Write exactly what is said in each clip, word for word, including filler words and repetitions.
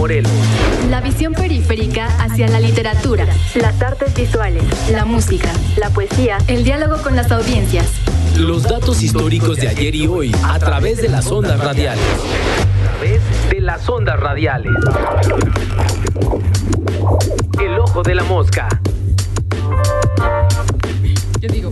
Morelos. La visión periférica hacia la literatura, las artes visuales, la música, la poesía, el diálogo con las audiencias. Los datos históricos de ayer y hoy a través de las ondas radiales. A través de las ondas radiales. El ojo de la mosca. Yo digo...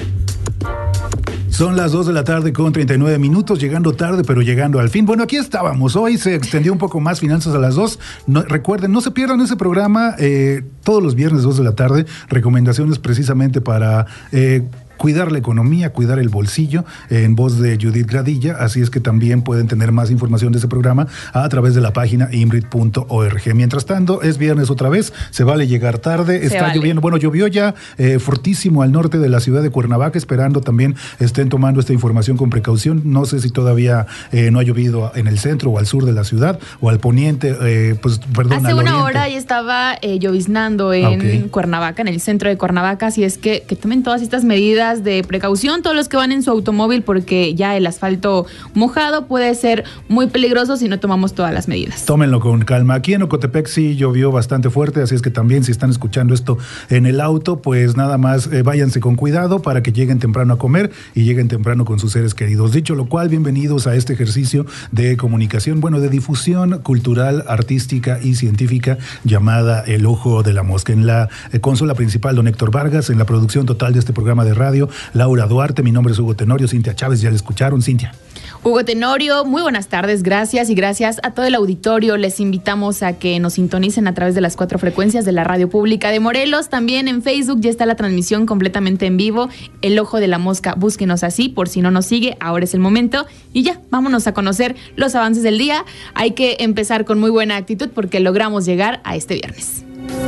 Son las dos de la tarde con treinta y nueve minutos, llegando tarde, pero llegando al fin. Bueno, aquí estábamos. Hoy se extendió un poco más Finanzas a las dos. No, recuerden, no se pierdan ese programa eh, todos los viernes, dos de la tarde. Recomendaciones precisamente para... Eh, cuidar la economía, cuidar el bolsillo, en voz de Judith Gradilla, así es que también pueden tener más información de ese programa a través de la página imbrit punto org. Mientras tanto, es viernes otra vez, se vale llegar tarde, se está vale. lloviendo, bueno, llovió ya eh, fortísimo al norte de la ciudad de Cuernavaca, esperando también estén tomando esta información con precaución. No sé si todavía eh, no ha llovido en el centro o al sur de la ciudad o al poniente, eh, pues perdón, Hace al una oriente. hora ya estaba eh, lloviznando en ah, okay. Cuernavaca, en el centro de Cuernavaca, así es que, que tomen todas estas medidas de precaución, todos los que van en su automóvil, porque ya el asfalto mojado puede ser muy peligroso si no tomamos todas las medidas. Tómenlo con calma. Aquí en Ocotepec sí llovió bastante fuerte, así es que también si están escuchando esto en el auto, pues nada más eh, váyanse con cuidado para que lleguen temprano a comer y lleguen temprano con sus seres queridos. Dicho lo cual, bienvenidos a este ejercicio de comunicación, bueno, de difusión cultural, artística y científica llamada El Ojo de la Mosca. En la eh, consola principal, don Héctor Vargas, en la producción total de este programa de radio, Laura Duarte, mi nombre es Hugo Tenorio, Cintia Chávez, ya le escucharon, Cintia. Hugo Tenorio, muy buenas tardes, gracias y gracias a todo el auditorio. Les invitamos a que nos sintonicen a través de las cuatro frecuencias de la Radio Pública de Morelos. También en Facebook ya está la transmisión completamente en vivo, El Ojo de la Mosca, búsquenos así, por si no nos sigue, ahora es el momento. Y ya, vámonos a conocer los avances del día. Hay que empezar con muy buena actitud porque logramos llegar a este viernes.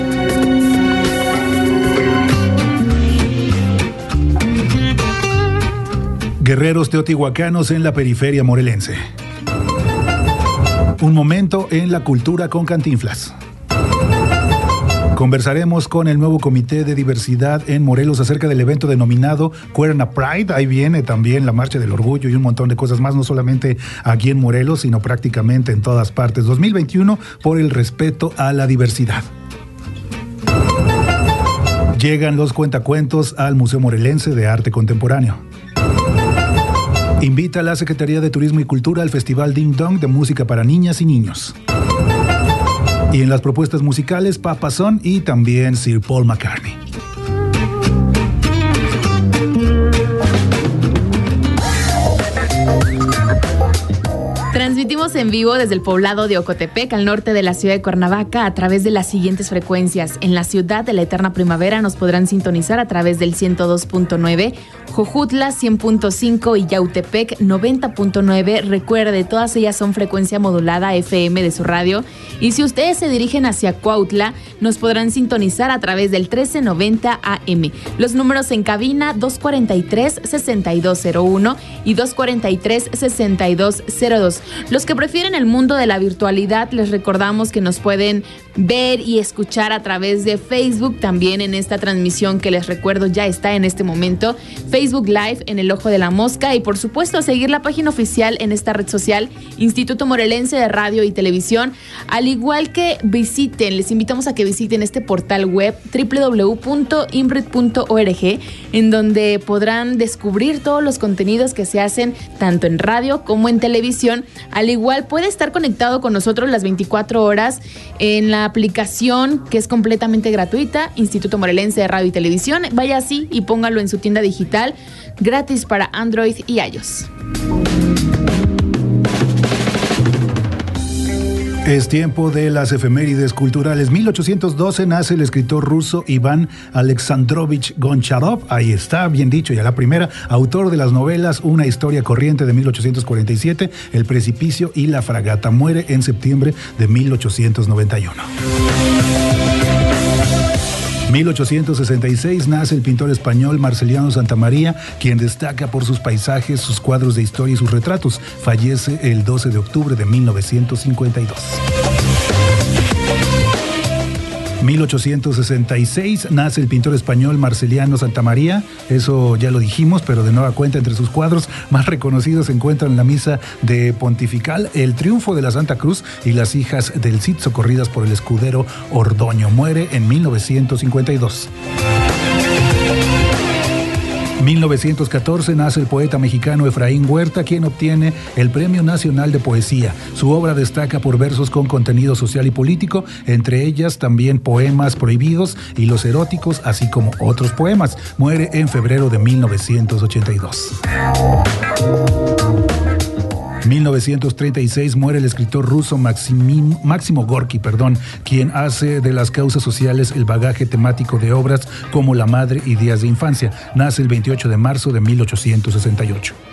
Guerreros teotihuacanos en la periferia morelense. Un momento en la cultura con Cantinflas. Conversaremos con el nuevo Comité de Diversidad en Morelos acerca del evento denominado Cuerna Pride. Ahí viene también la Marcha del Orgullo y un montón de cosas más, no solamente aquí en Morelos, sino prácticamente en todas partes. dos mil veintiuno por el respeto a la diversidad. Llegan los cuentacuentos al Museo Morelense de Arte Contemporáneo. Invita a la Secretaría de Turismo y Cultura al Festival Ding Dong de música para niñas y niños. Y en las propuestas musicales, Papa Son y también Sir Paul McCartney. Transmitimos en vivo desde el poblado de Ocotepec, al norte de la ciudad de Cuernavaca, a través de las siguientes frecuencias. En la ciudad de la Eterna Primavera nos podrán sintonizar a través del ciento dos punto nueve, Jojutla cien punto cinco y Yautepec noventa punto nueve. Recuerde, todas ellas son frecuencia modulada F M de su radio. Y si ustedes se dirigen hacia Cuautla, nos podrán sintonizar a través del trece noventa A M. Los números en cabina dos cuarenta y tres, sesenta y dos cero uno y dos cuarenta y tres, sesenta y dos cero dos. Los que prefieren el mundo de la virtualidad, les recordamos que nos pueden ver y escuchar a través de Facebook, también en esta transmisión que les recuerdo ya está en este momento, Facebook Live en El Ojo de la Mosca, y por supuesto seguir la página oficial en esta red social, Instituto Morelense de Radio y Televisión, al igual que visiten, les invitamos a que visiten este portal web doble u doble u doble u punto imbrit punto org, en donde podrán descubrir todos los contenidos que se hacen tanto en radio como en televisión. Al igual puede estar conectado con nosotros las veinticuatro horas en la aplicación que es completamente gratuita, Instituto Morelense de Radio y Televisión. Vaya así y póngalo en su tienda digital, gratis para Android y iOS. Es tiempo de las efemérides culturales. mil ochocientos doce nace el escritor ruso Iván Alexandrovich Goncharov. Ahí está, bien dicho, ya la primera. Autor de las novelas Una historia corriente de mil ochocientos cuarenta y siete, El precipicio y La fragata. Muere en septiembre de mil ochocientos noventa y uno. mil ochocientos sesenta y seis nace el pintor español Marceliano Santamaría, quien destaca por sus paisajes, sus cuadros de historia y sus retratos. Fallece el doce de octubre de mil novecientos cincuenta y dos. mil ochocientos sesenta y seis nace el pintor español Marceliano Santamaría, eso ya lo dijimos, pero de nueva cuenta entre sus cuadros más reconocidos se encuentran la Misa de Pontifical, El Triunfo de la Santa Cruz y Las Hijas del Cid socorridas por el escudero Ordoño. Muere en mil novecientos cincuenta y dos. mil novecientos catorce nace el poeta mexicano Efraín Huerta, quien obtiene el Premio Nacional de Poesía. Su obra destaca por versos con contenido social y político, entre ellas también poemas prohibidos y los eróticos, así como otros poemas. Muere en febrero de mil novecientos ochenta y dos. mil novecientos treinta y seis muere el escritor ruso Maximín, Máximo Gorki, perdón, quien hace de las causas sociales el bagaje temático de obras como La Madre y Días de Infancia. Nace el veintiocho de marzo de mil ochocientos sesenta y ocho.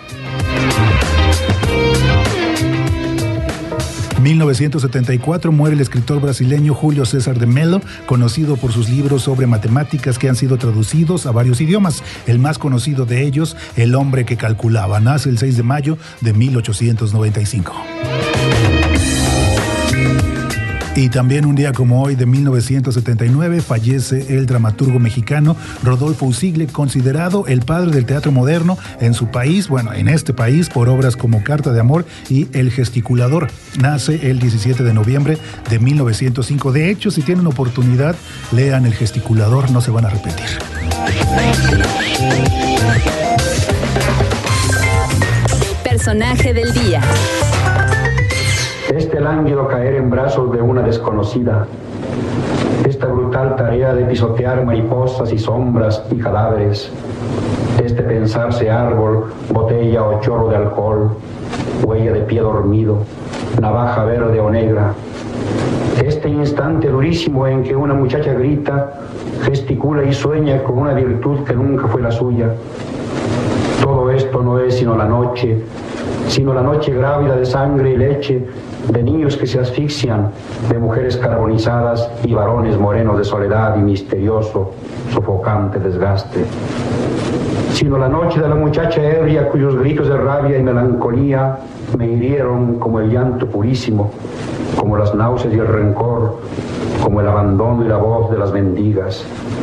mil novecientos setenta y cuatro muere el escritor brasileño Julio César de Mello, conocido por sus libros sobre matemáticas que han sido traducidos a varios idiomas. El más conocido de ellos, El hombre que calculaba. Nace el seis de mayo de mil ochocientos noventa y cinco. Y también un día como hoy de mil novecientos setenta y nueve fallece el dramaturgo mexicano Rodolfo Usigle, considerado el padre del teatro moderno en su país, bueno, en este país, por obras como Carta de Amor y El Gesticulador. Nace el diecisiete de noviembre de mil novecientos cinco. De hecho, si tienen oportunidad, lean El Gesticulador, no se van a arrepentir. Personaje del día. Este lánguido caer en brazos de una desconocida, esta brutal tarea de pisotear mariposas y sombras y cadáveres, este pensarse árbol, botella o chorro de alcohol, huella de pie dormido, navaja verde o negra, este instante durísimo en que una muchacha grita, gesticula y sueña con una virtud que nunca fue la suya. Todo esto no es sino la noche, sino la noche grávida de sangre y leche, de niños que se asfixian, de mujeres carbonizadas y varones morenos de soledad y misterioso, sofocante desgaste. Sino la noche de la muchacha ebria cuyos gritos de rabia y melancolía me hirieron como el llanto purísimo, como las náuseas y el rencor, como el abandono y la voz de las mendigas.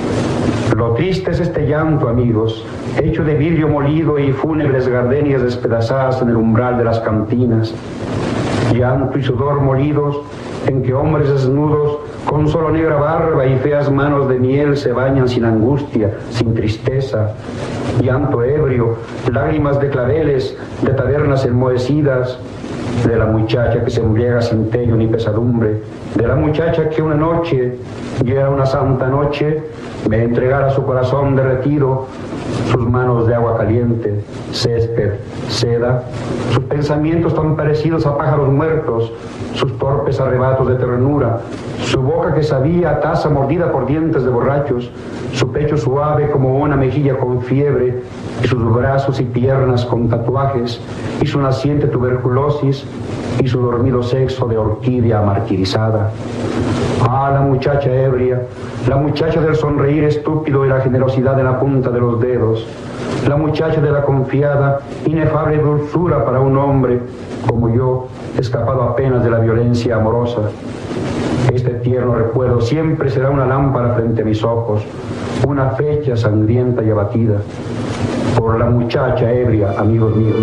Lo triste es este llanto, amigos, hecho de vidrio molido y fúnebres gardenias despedazadas en el umbral de las cantinas. Llanto y sudor molidos en que hombres desnudos con solo negra barba y feas manos de miel se bañan sin angustia, sin tristeza. Llanto ebrio, lágrimas de claveles, de tabernas enmohecidas, de la muchacha que se embriaga sin tello ni pesadumbre, de la muchacha que una noche, y era una santa noche, me entregara su corazón derretido, sus manos de agua caliente, césped, seda, sus pensamientos tan parecidos a pájaros muertos, sus torpes arrebatos de ternura, su boca que sabía a taza mordida por dientes de borrachos, su pecho suave como una mejilla con fiebre, y sus brazos y piernas con tatuajes, y su naciente tuberculosis, y su dormido sexo de orquídea martirizada. Ah, la muchacha ebria, la muchacha del sonreír estúpido y la generosidad en la punta de los dedos, la muchacha de la confiada, inefable dulzura para un hombre como yo, escapado apenas de la violencia amorosa. Este tierno recuerdo siempre será una lámpara frente a mis ojos, una fecha sangrienta y abatida, por la muchacha ebria, amigos míos.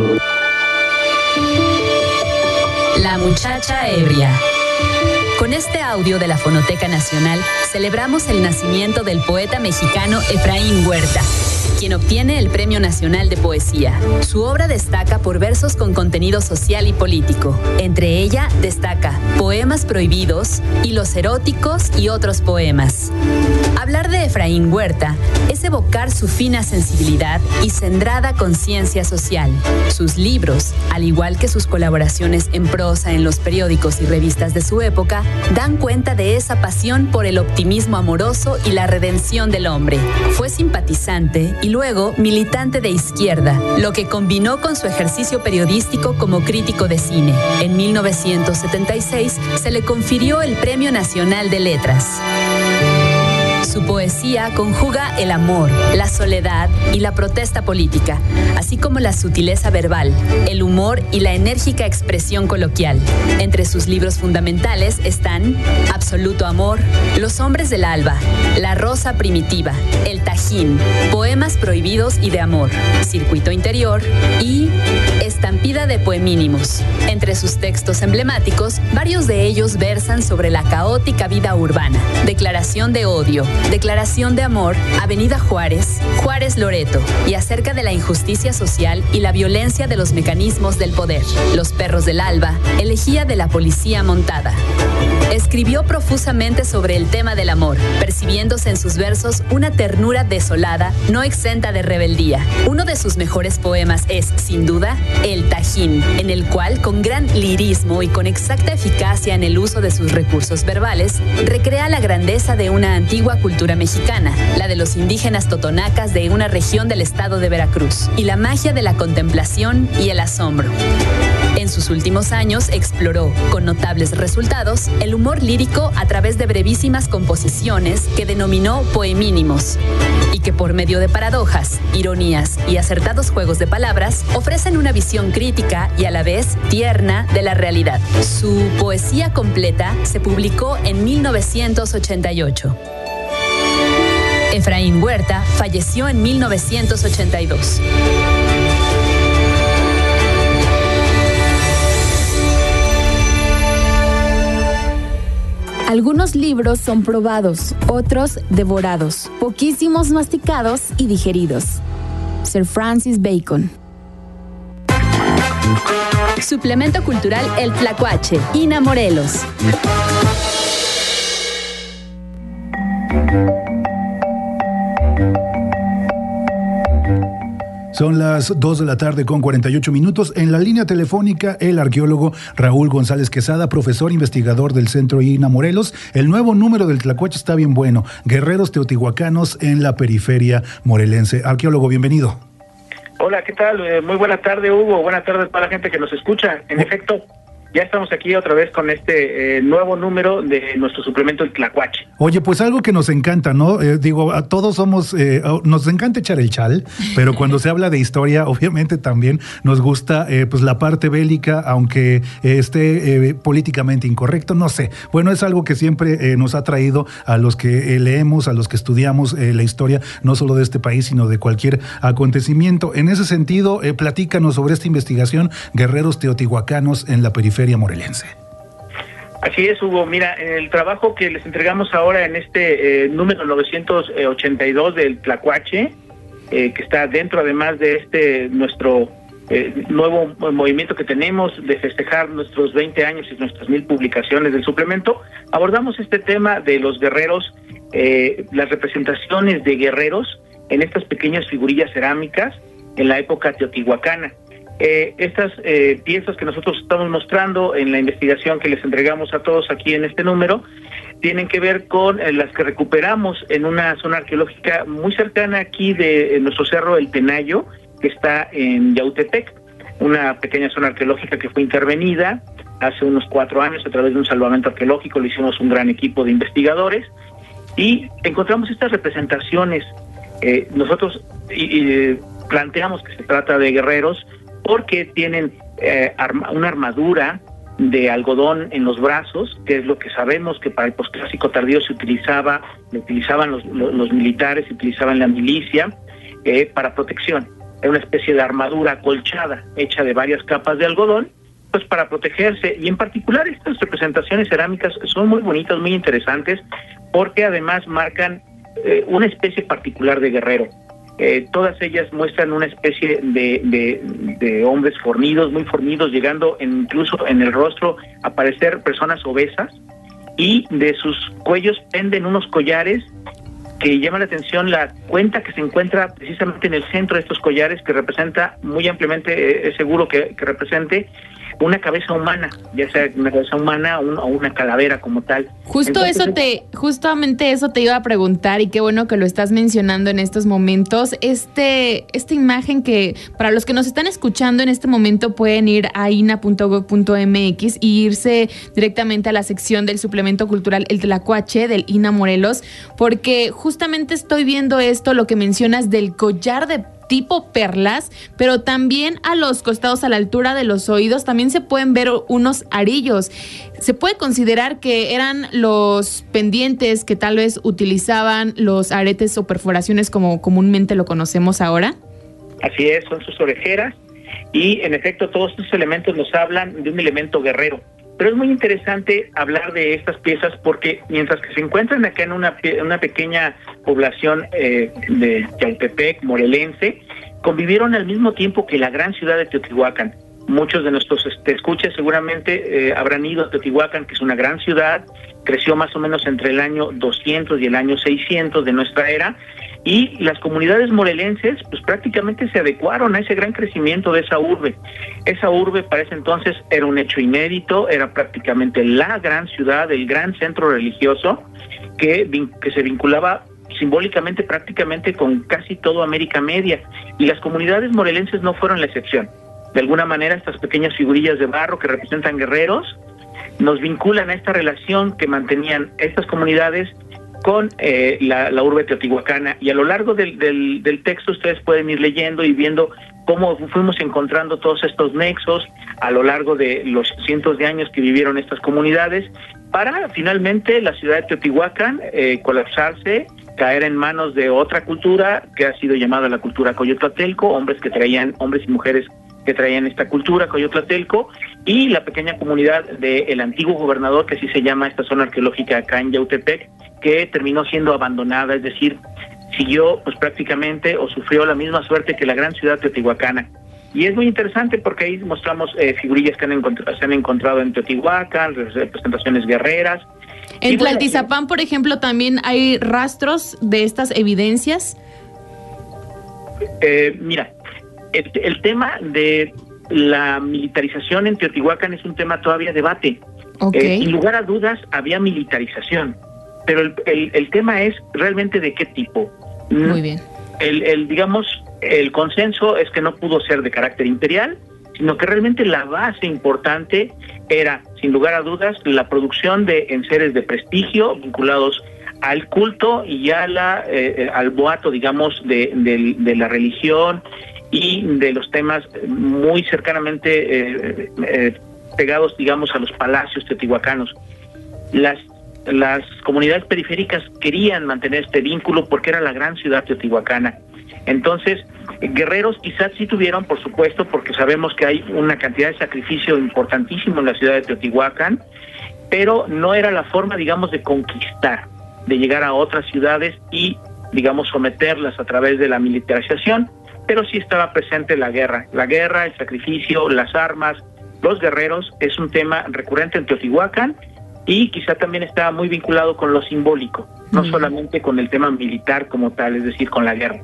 La muchacha ebria. Con este audio de la Fonoteca Nacional celebramos el nacimiento del poeta mexicano Efraín Huerta, quien obtiene el Premio Nacional de Poesía. Su obra destaca por versos con contenido social y político. Entre ella destaca Poemas Prohibidos y Los Eróticos y otros poemas. Hablar de Efraín Huerta es evocar su fina sensibilidad y centrada conciencia social. Sus libros, al igual que sus colaboraciones en prosa en los periódicos y revistas de su época, dan cuenta de esa pasión por el optimismo amoroso y la redención del hombre. Fue simpatizante y luego militante de izquierda, lo que combinó con su ejercicio periodístico como crítico de cine. En mil novecientos setenta y seis se le confirió el Premio Nacional de Letras. Su poesía conjuga el amor, la soledad y la protesta política, así como la sutileza verbal, el humor y la enérgica expresión coloquial. Entre sus libros fundamentales están Absoluto Amor, Los Hombres del Alba, La Rosa Primitiva, El Tajín, Poemas Prohibidos y de Amor, Circuito Interior y Estampida de Poemínimos. Entre sus textos emblemáticos, varios de ellos versan sobre la caótica vida urbana, Declaración de Odio, Declaración de Amor, Avenida Juárez, Juárez Loreto, y acerca de la injusticia social y la violencia de los mecanismos del poder. Los Perros del Alba, Elegía de la Policía Montada. Escribió profusamente sobre el tema del amor, percibiéndose en sus versos una ternura desolada, no exenta de rebeldía. Uno de sus mejores poemas es, sin duda, El Tajín, en el cual, con gran lirismo y con exacta eficacia en el uso de sus recursos verbales, recrea la grandeza de una antigua cultura mexicana, la de los indígenas totonacas de una región del estado de Veracruz, y la magia de la contemplación y el asombro. En sus últimos años exploró, con notables resultados, el humor lírico a través de brevísimas composiciones que denominó poemínimos, y que por medio de paradojas, ironías y acertados juegos de palabras ofrecen una visión crítica y a la vez tierna de la realidad. Su poesía completa se publicó en mil novecientos ochenta y ocho. Efraín Huerta falleció en mil novecientos ochenta y dos. Algunos libros son probados, otros devorados, poquísimos masticados y digeridos. Sir Francis Bacon. Suplemento cultural El Tlacuache, Ina Morelos. Son las dos de la tarde con cuarenta y ocho minutos. En la línea telefónica, el arqueólogo Raúl González Quesada, profesor investigador del Centro Ina Morelos. El nuevo número del Tlacuache está bien bueno. Guerreros teotihuacanos en la periferia morelense. Arqueólogo, bienvenido. Hola, ¿qué tal? Eh, muy buena tarde, Hugo. Buenas tardes para la gente que nos escucha. En oh. efecto, ya estamos aquí otra vez con este eh, nuevo número de nuestro suplemento El Tlacuache. Oye, pues algo que nos encanta, ¿no? Eh, digo, a todos somos, eh, nos encanta echar el chal, pero cuando se habla de historia, obviamente también nos gusta eh, pues la parte bélica, aunque eh, esté eh, políticamente incorrecto, no sé. Bueno, es algo que siempre eh, nos ha traído a los que eh, leemos, a los que estudiamos eh, la historia, no solo de este país, sino de cualquier acontecimiento. En ese sentido, eh, platícanos sobre esta investigación, Guerreros teotihuacanos en la periferia morelense. Así es, Hugo. Mira, el trabajo que les entregamos ahora en este eh, número novecientos ochenta y dos del Tlacuache, eh, que está dentro además de este nuestro eh, nuevo movimiento que tenemos de festejar nuestros veinte años y nuestras mil publicaciones del suplemento, abordamos este tema de los guerreros, eh, las representaciones de guerreros en estas pequeñas figurillas cerámicas en la época teotihuacana. Eh, estas eh, piezas que nosotros estamos mostrando en la investigación que les entregamos a todos aquí en este número tienen que ver con eh, las que recuperamos en una zona arqueológica muy cercana aquí de, de nuestro cerro El Tenayo, que está en Yautepec, una pequeña zona arqueológica que fue intervenida hace unos cuatro años a través de un salvamento arqueológico. Le hicimos un gran equipo de investigadores y encontramos estas representaciones. Eh, nosotros y, y, planteamos que se trata de guerreros porque tienen eh, arma, una armadura de algodón en los brazos, que es lo que sabemos que para el posclásico tardío se utilizaba, lo utilizaban los, los, los militares, se utilizaban la milicia eh, para protección. Era una especie de armadura acolchada, hecha de varias capas de algodón, pues para protegerse. Y en particular estas representaciones cerámicas son muy bonitas, muy interesantes, porque además marcan eh, una especie particular de guerrero. Eh, todas ellas muestran una especie de, de, de hombres fornidos, muy fornidos, llegando en, incluso en el rostro a parecer personas obesas, y de sus cuellos penden unos collares que llaman la atención la cuenta que se encuentra precisamente en el centro de estos collares, que representa muy ampliamente, eh, es seguro que, que represente una cabeza humana, ya sea una cabeza humana o, un, o una calavera como tal. Justo Entonces, eso te, justamente eso te iba a preguntar, y qué bueno que lo estás mencionando en estos momentos. Este, esta imagen que para los que nos están escuchando en este momento pueden ir a i n a punto gob punto m x y irse directamente a la sección del suplemento cultural El Tlacuache del I N A Morelos, porque justamente estoy viendo esto, lo que mencionas del collar de tipo perlas, pero también a los costados, a la altura de los oídos, también se pueden ver unos arillos. ¿Se puede considerar que eran los pendientes que tal vez utilizaban los aretes o perforaciones como comúnmente lo conocemos ahora? Así es, son sus orejeras, y en efecto todos estos elementos nos hablan de un elemento guerrero. Pero es muy interesante hablar de estas piezas porque mientras que se encuentran acá en una, una pequeña población eh, de Yautepec, morelense, convivieron al mismo tiempo que la gran ciudad de Teotihuacán. Muchos de nuestros este, escuchas seguramente eh, habrán ido a Teotihuacán, que es una gran ciudad, creció más o menos entre el año doscientos y el año seiscientos de nuestra era, y las comunidades morelenses pues prácticamente se adecuaron a ese gran crecimiento de esa urbe. Esa urbe para ese entonces era un hecho inédito, era prácticamente la gran ciudad, el gran centro religioso que, que se vinculaba simbólicamente prácticamente con casi toda América Media, y las comunidades morelenses no fueron la excepción. De alguna manera estas pequeñas figurillas de barro que representan guerreros nos vinculan a esta relación que mantenían estas comunidades con eh, la, la urbe teotihuacana, y a lo largo del, del, del texto ustedes pueden ir leyendo y viendo cómo fuimos encontrando todos estos nexos a lo largo de los cientos de años que vivieron estas comunidades, para finalmente la ciudad de Teotihuacán eh, colapsarse, caer en manos de otra cultura que ha sido llamada la cultura coyotlatelco, hombres que traían, hombres y mujeres que traían esta cultura coyotlatelco, y la pequeña comunidad del antiguo gobernador, que así se llama esta zona arqueológica acá en Yautepec, que terminó siendo abandonada, es decir, siguió pues prácticamente o sufrió la misma suerte que la gran ciudad teotihuacana. Y es muy interesante porque ahí mostramos eh, figurillas que han encontrado, se han encontrado en Teotihuacán, representaciones guerreras. En Tlaltizapán, por ejemplo, también hay rastros de estas evidencias. Eh, mira, el, el tema de la militarización en Teotihuacán es un tema todavía de debate. Okay. Eh, sin lugar a dudas, había militarización, pero el, el, el tema es realmente de qué tipo. Muy bien. El, el, digamos, el consenso es que no pudo ser de carácter imperial, sino que realmente la base importante era, sin lugar a dudas, la producción de enseres de prestigio vinculados al culto y a la, eh, al boato, digamos, de, de, de la religión y de los temas muy cercanamente eh, eh, pegados, digamos, a los palacios teotihuacanos. Las, las comunidades periféricas querían mantener este vínculo porque era la gran ciudad teotihuacana. Entonces, guerreros quizás sí tuvieron, por supuesto, porque sabemos que hay una cantidad de sacrificio importantísimo en la ciudad de Teotihuacán, pero no era la forma, digamos, de conquistar, de llegar a otras ciudades y, digamos, someterlas a través de la militarización, pero sí estaba presente la guerra. La guerra, el sacrificio, las armas, los guerreros, es un tema recurrente en Teotihuacán y quizá también estaba muy vinculado con lo simbólico, no mm. solamente con el tema militar como tal, es decir, con la guerra.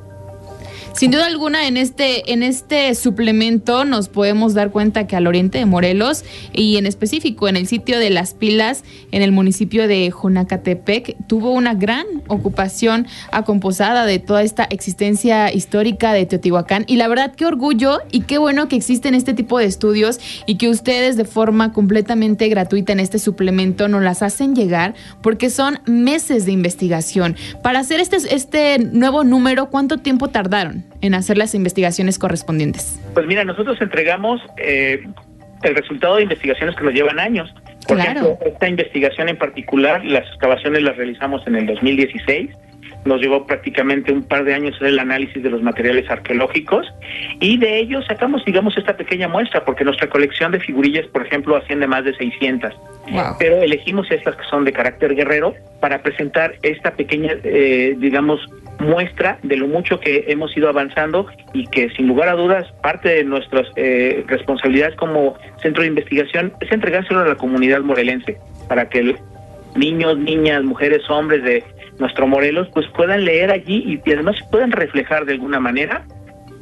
Sin duda alguna, en este, en este suplemento nos podemos dar cuenta que al oriente de Morelos, y en específico en el sitio de Las Pilas, en el municipio de Jonacatepec, tuvo una gran ocupación acomposada de toda esta existencia histórica de Teotihuacán. Y la verdad, qué orgullo y qué bueno que existen este tipo de estudios y que ustedes de forma completamente gratuita en este suplemento nos las hacen llegar, porque son meses de investigación. Para hacer este, este nuevo número, ¿cuánto tiempo tardaron en hacer las investigaciones correspondientes? Pues mira, nosotros entregamos eh, el resultado de investigaciones que nos llevan años. Por claro. ejemplo, esta investigación en particular, las excavaciones las realizamos en el dos mil dieciséis. Nos llevó prácticamente un par de años hacer el análisis de los materiales arqueológicos y de ellos sacamos, digamos, esta pequeña muestra, porque nuestra colección de figurillas, por ejemplo, asciende a más de seiscientas. Wow. Pero elegimos estas que son de carácter guerrero para presentar esta pequeña, eh, digamos, muestra de lo mucho que hemos ido avanzando y que, sin lugar a dudas, parte de nuestras eh, responsabilidades como centro de investigación es entregárselo a la comunidad morelense para que niños, niñas, mujeres, hombres de nuestro Morelos pues puedan leer allí y, y además puedan reflejar de alguna manera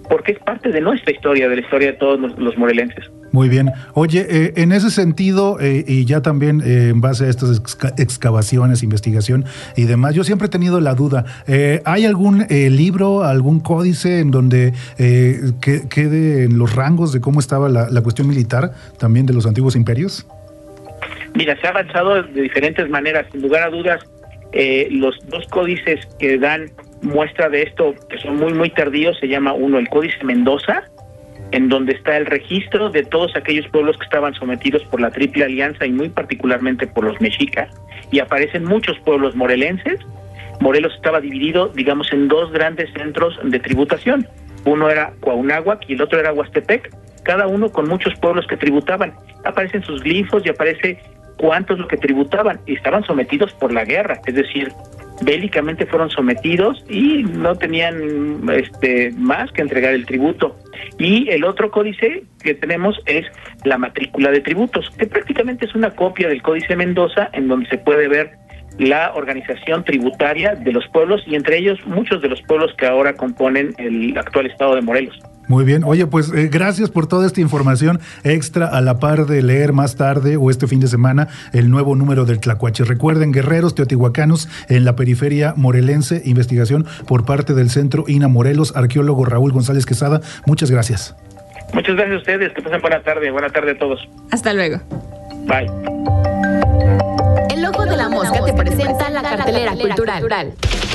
porque es parte de nuestra historia, de la historia de todos los, los morelenses. Muy bien. Oye, eh, en ese sentido, eh, y ya también eh, en base a estas exca- excavaciones, investigación y demás, yo siempre he tenido la duda, eh, ¿hay algún eh, libro, algún códice en donde eh, que, quede en los rangos de cómo estaba la, la cuestión militar también de los antiguos imperios? Mira, se ha avanzado de diferentes maneras, sin lugar a dudas, eh, los dos códices que dan muestra de esto, que son muy, muy tardíos, se llama uno el Códice Mendoza, en donde está el registro de todos aquellos pueblos que estaban sometidos por la Triple Alianza y muy particularmente por los mexicas, y aparecen muchos pueblos morelenses. Morelos estaba dividido, digamos, en dos grandes centros de tributación. Uno era Cuauhnáhuac y el otro era Huastepec, cada uno con muchos pueblos que tributaban. Aparecen sus glifos y aparece cuántos lo que tributaban, y estaban sometidos por la guerra, es decir, bélicamente fueron sometidos y no tenían este más que entregar el tributo. Y el otro códice que tenemos es la matrícula de tributos, que prácticamente es una copia del Códice Mendoza, en donde se puede ver la organización tributaria de los pueblos, y entre ellos muchos de los pueblos que ahora componen el actual estado de Morelos. Muy bien. Oye, pues eh, gracias por toda esta información extra, a la par de leer más tarde o este fin de semana el nuevo número del Tlacuache. Recuerden, guerreros teotihuacanos en la periferia morelense, investigación por parte del Centro I N A Morelos, arqueólogo Raúl González Quesada. Muchas gracias. Muchas gracias a ustedes, que pasen buena tarde, buena tarde a todos. Hasta luego. Bye. El Ojo de la Mosca te presenta la cartelera cultural.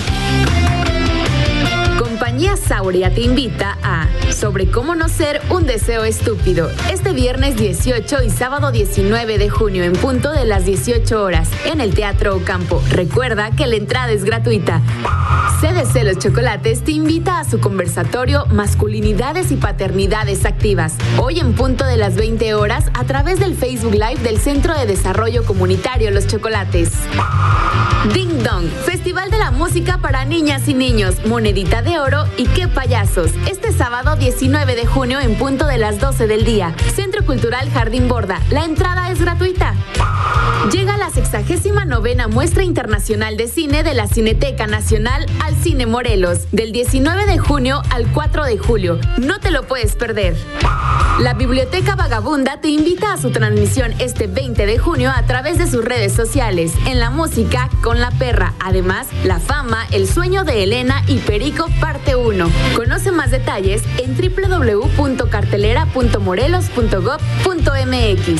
Compañía Sauria te invita a Sobre cómo no ser un deseo estúpido, este viernes dieciocho y sábado diecinueve de junio en punto de las dieciocho horas en el Teatro Ocampo. Recuerda que la entrada es gratuita. C D C Los Chocolates te invita a su conversatorio Masculinidades y Paternidades Activas, hoy en punto de las veinte horas a través del Facebook Live del Centro de Desarrollo Comunitario Los Chocolates. Ding Dong, Festival de la Música para Niñas y Niños, Monedita de Oro y Qué Payasos, este sábado diecinueve de junio en punto de las doce del día. Centro Cultural Jardín Borda, la entrada es gratuita. Llega la sexagésima novena Muestra Internacional de Cine de la Cineteca Nacional al Cine Morelos, del diecinueve de junio al cuatro de julio. No te lo puedes perder. La Biblioteca Vagabunda te invita a su transmisión este veinte de junio a través de sus redes sociales. En la música, con La Perra. Además, La Fama, El Sueño de Elena y Perico, parte uno. Conoce más detalles en doble u doble u doble u punto cartelera punto morelos punto gob punto m x.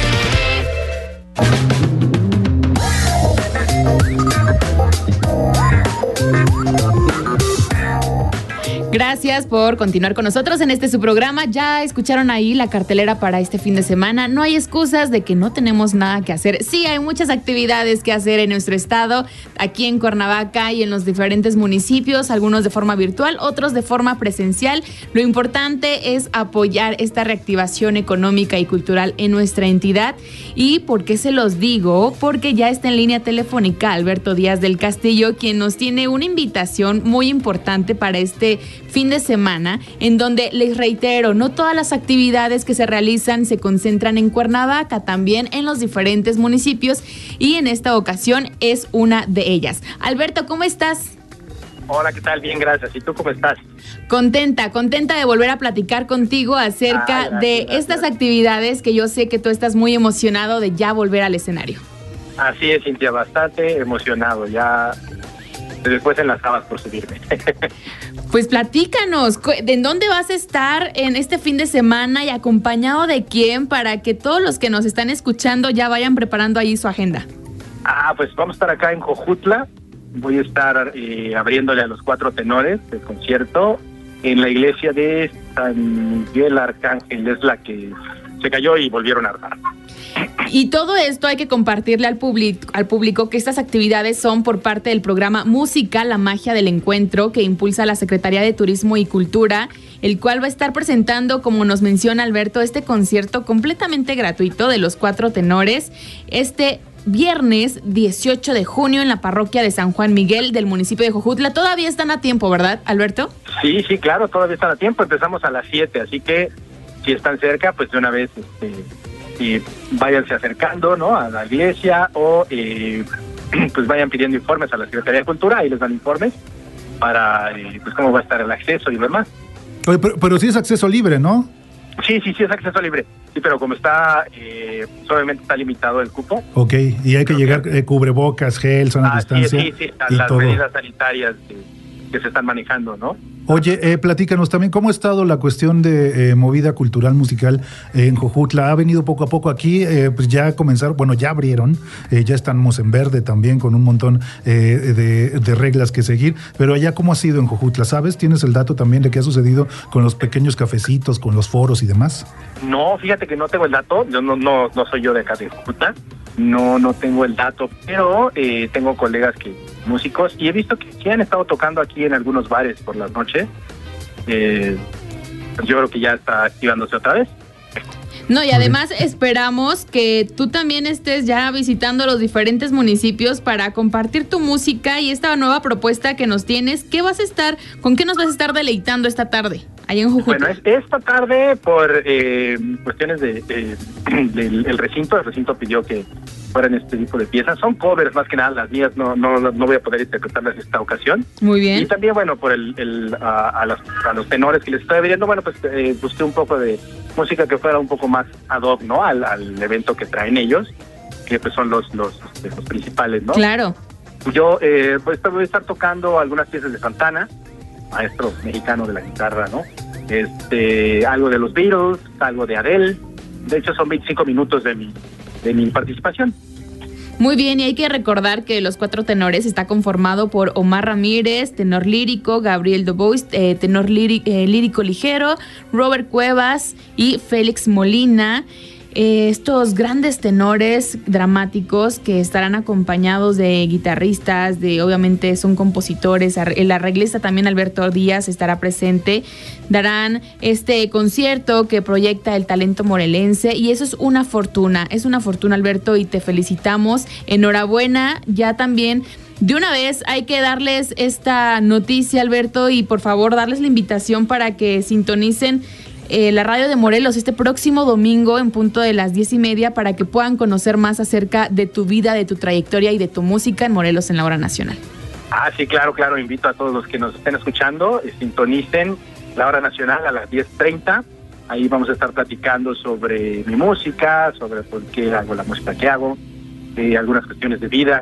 Gracias por continuar con nosotros en este su programa. Ya escucharon ahí la cartelera para este fin de semana. No hay excusas de que no tenemos nada que hacer. Sí, hay muchas actividades que hacer en nuestro estado, aquí en Cuernavaca y en los diferentes municipios, algunos de forma virtual, otros de forma presencial. Lo importante es apoyar esta reactivación económica y cultural en nuestra entidad. ¿Y por qué se los digo? Porque ya está en línea telefónica Alberto Díaz del Castillo, quien nos tiene una invitación muy importante para este fin de semana, en donde les reitero, no todas las actividades que se realizan se concentran en Cuernavaca, también en los diferentes municipios, y en esta ocasión es una de ellas. Alberto, ¿cómo estás? Hola, ¿qué tal? Bien, gracias. ¿Y tú cómo estás? Contenta, contenta de volver a platicar contigo acerca ah, gracias, de gracias. estas actividades que yo sé que tú estás muy emocionado de ya volver al escenario. Así es, Cintia, bastante emocionado, ya después enlazabas por subirme. Pues platícanos, ¿en dónde vas a estar en este fin de semana y acompañado de quién, para que todos los que nos están escuchando ya vayan preparando ahí su agenda? Ah, pues vamos a estar acá en Jojutla. Voy a estar eh, abriéndole a los cuatro tenores del concierto en la iglesia de San Miguel Arcángel, es la que se cayó y volvieron a armar. Y todo esto hay que compartirle al público, al público que estas actividades son por parte del programa Música, la Magia del Encuentro, que impulsa la Secretaría de Turismo y Cultura, el cual va a estar presentando, como nos menciona Alberto, este concierto completamente gratuito de los cuatro tenores, este viernes dieciocho de junio en la parroquia de San Juan Miguel del municipio de Jojutla. Todavía están a tiempo, ¿verdad, Alberto? Sí, sí, claro, todavía están a tiempo. Empezamos a las siete, así que si están cerca, pues de una vez este, eh, váyanse acercando, ¿no?, a la iglesia, o eh, pues vayan pidiendo informes a la Secretaría de Cultura, ahí les dan informes para eh, pues cómo va a estar el acceso y demás. Oye, pero, pero sí es acceso libre, ¿no? Sí, sí, sí, es acceso libre. Sí, pero como está, eh, obviamente está limitado el cupo. Ok, y hay que Creo llegar que... eh, cubrebocas, gel, zona de distancia. Sí, sí, sí, y las todo. medidas sanitarias que, que se están manejando, ¿no? Oye, eh, platícanos también cómo ha estado la cuestión de eh, movida cultural musical en Jojutla. Ha venido poco a poco aquí, eh, pues ya comenzaron, bueno, ya abrieron, eh, ya estamos en verde también con un montón eh, de, de reglas que seguir, pero allá ¿cómo ha sido en Jojutla? ¿Sabes? ¿Tienes el dato también de qué ha sucedido con los pequeños cafecitos, con los foros y demás? No, fíjate que no tengo el dato, yo no, no, no soy yo de acá de Jojutla, no, no tengo el dato, pero eh, tengo colegas que músicos y he visto que, que han estado tocando aquí en algunos bares por las noches. Eh, yo creo que ya está activándose otra vez. No, y además esperamos que tú también estés ya visitando los diferentes municipios para compartir tu música y esta nueva propuesta que nos tienes. ¿Qué vas a estar, con qué nos vas a estar deleitando esta tarde allá en Jojutla? Bueno, es, esta tarde por eh, cuestiones de, de, del el recinto, el recinto pidió que fueran este tipo de piezas. Son covers más que nada, las mías no no no voy a poder interpretarlas esta ocasión. Muy bien. Y también, bueno, por el, el a, a, los, a los tenores que les estoy viendo, bueno, pues eh, busqué un poco de música que fuera un poco más ad hoc, ¿no? Al, al evento que traen ellos, que pues son los los, los, los principales, ¿no? Claro. Yo eh, pues voy a estar tocando algunas piezas de Santana, maestro mexicano de la guitarra, ¿no? Este, algo de los Beatles, algo de Adele. De hecho, son veinticinco minutos de mi de mi participación. Muy bien, y hay que recordar que Los Cuatro Tenores está conformado por Omar Ramírez, tenor lírico, Gabriel Dubois, eh, tenor lírico, eh, lírico ligero, Robert Cuevas y Félix Molina. Eh, estos grandes tenores dramáticos que estarán acompañados de guitarristas, de obviamente son compositores, el arreglista también Alberto Díaz estará presente, darán este concierto que proyecta el talento morelense y eso es una fortuna, es una fortuna Alberto y te felicitamos, enhorabuena, ya también de una vez hay que darles esta noticia Alberto y por favor darles la invitación para que sintonicen Eh, la radio de Morelos este próximo domingo en punto de las diez y media para que puedan conocer más acerca de tu vida, de tu trayectoria y de tu música en Morelos en la hora nacional. Ah, sí, claro, claro, invito a todos los que nos estén escuchando, eh, sintonicen la hora nacional a las diez treinta, ahí vamos a estar platicando sobre mi música, sobre por qué hago la música que hago, eh, algunas cuestiones de vida.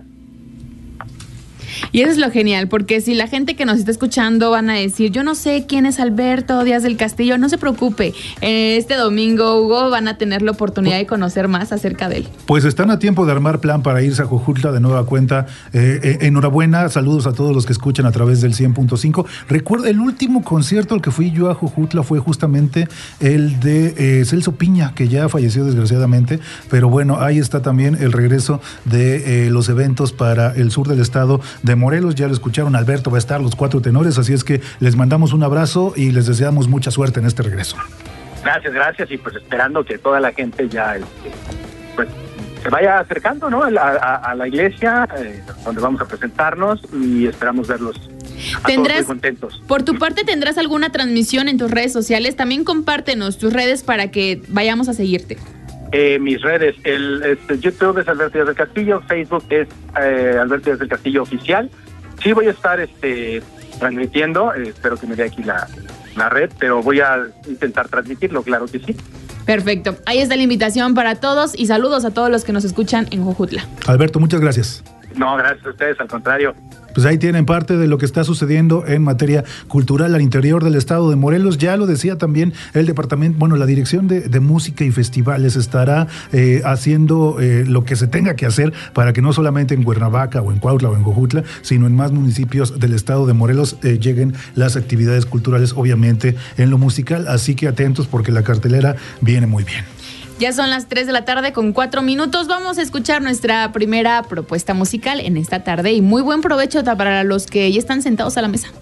Y eso es lo genial, porque si la gente que nos está escuchando van a decir, yo no sé quién es Alberto Díaz del Castillo, no se preocupe, este domingo, Hugo, van a tener la oportunidad de conocer más acerca de él. Pues están a tiempo de armar plan para irse a Jojutla de nueva cuenta. Eh, eh, enhorabuena, saludos a todos los que escuchan a través del cien punto cinco. Recuerdo, el último concierto al que fui yo a Jojutla fue justamente el de eh, Celso Piña, que ya falleció desgraciadamente, pero bueno, ahí está también el regreso de eh, los eventos para el sur del estado de Morelos. Ya lo escucharon, Alberto va a estar, Los Cuatro Tenores, así es que les mandamos un abrazo y les deseamos mucha suerte en este regreso. Gracias, gracias, y pues esperando que toda la gente ya este, pues se vaya acercando, ¿no? a, a, a la iglesia eh, donde vamos a presentarnos y esperamos verlos a tendrás, todos muy contentos. Por tu parte, ¿tendrás alguna transmisión en tus redes sociales? También compártenos tus redes para que vayamos a seguirte. Eh, mis redes, el este, YouTube es Alberto Díaz del Castillo, Facebook es eh, Alberto Díaz del Castillo Oficial. Sí voy a estar este transmitiendo, eh, espero que me dé aquí la, la red, pero voy a intentar transmitirlo, claro que sí. Perfecto, ahí está la invitación para todos y saludos a todos los que nos escuchan en Jojutla. Alberto, muchas gracias. No, gracias a ustedes, al contrario. Pues ahí tienen parte de lo que está sucediendo en materia cultural al interior del estado de Morelos. Ya lo decía también el departamento, bueno, la Dirección de, de Música y Festivales estará eh, haciendo eh, lo que se tenga que hacer para que no solamente en Cuernavaca o en Cuautla o en Jojutla, sino en más municipios del estado de Morelos eh, lleguen las actividades culturales, obviamente en lo musical. Así que atentos porque la cartelera viene muy bien. Ya son las tres de la tarde con cuatro minutos. Vamos a escuchar nuestra primera propuesta musical en esta tarde y muy buen provecho para los que ya están sentados a la mesa.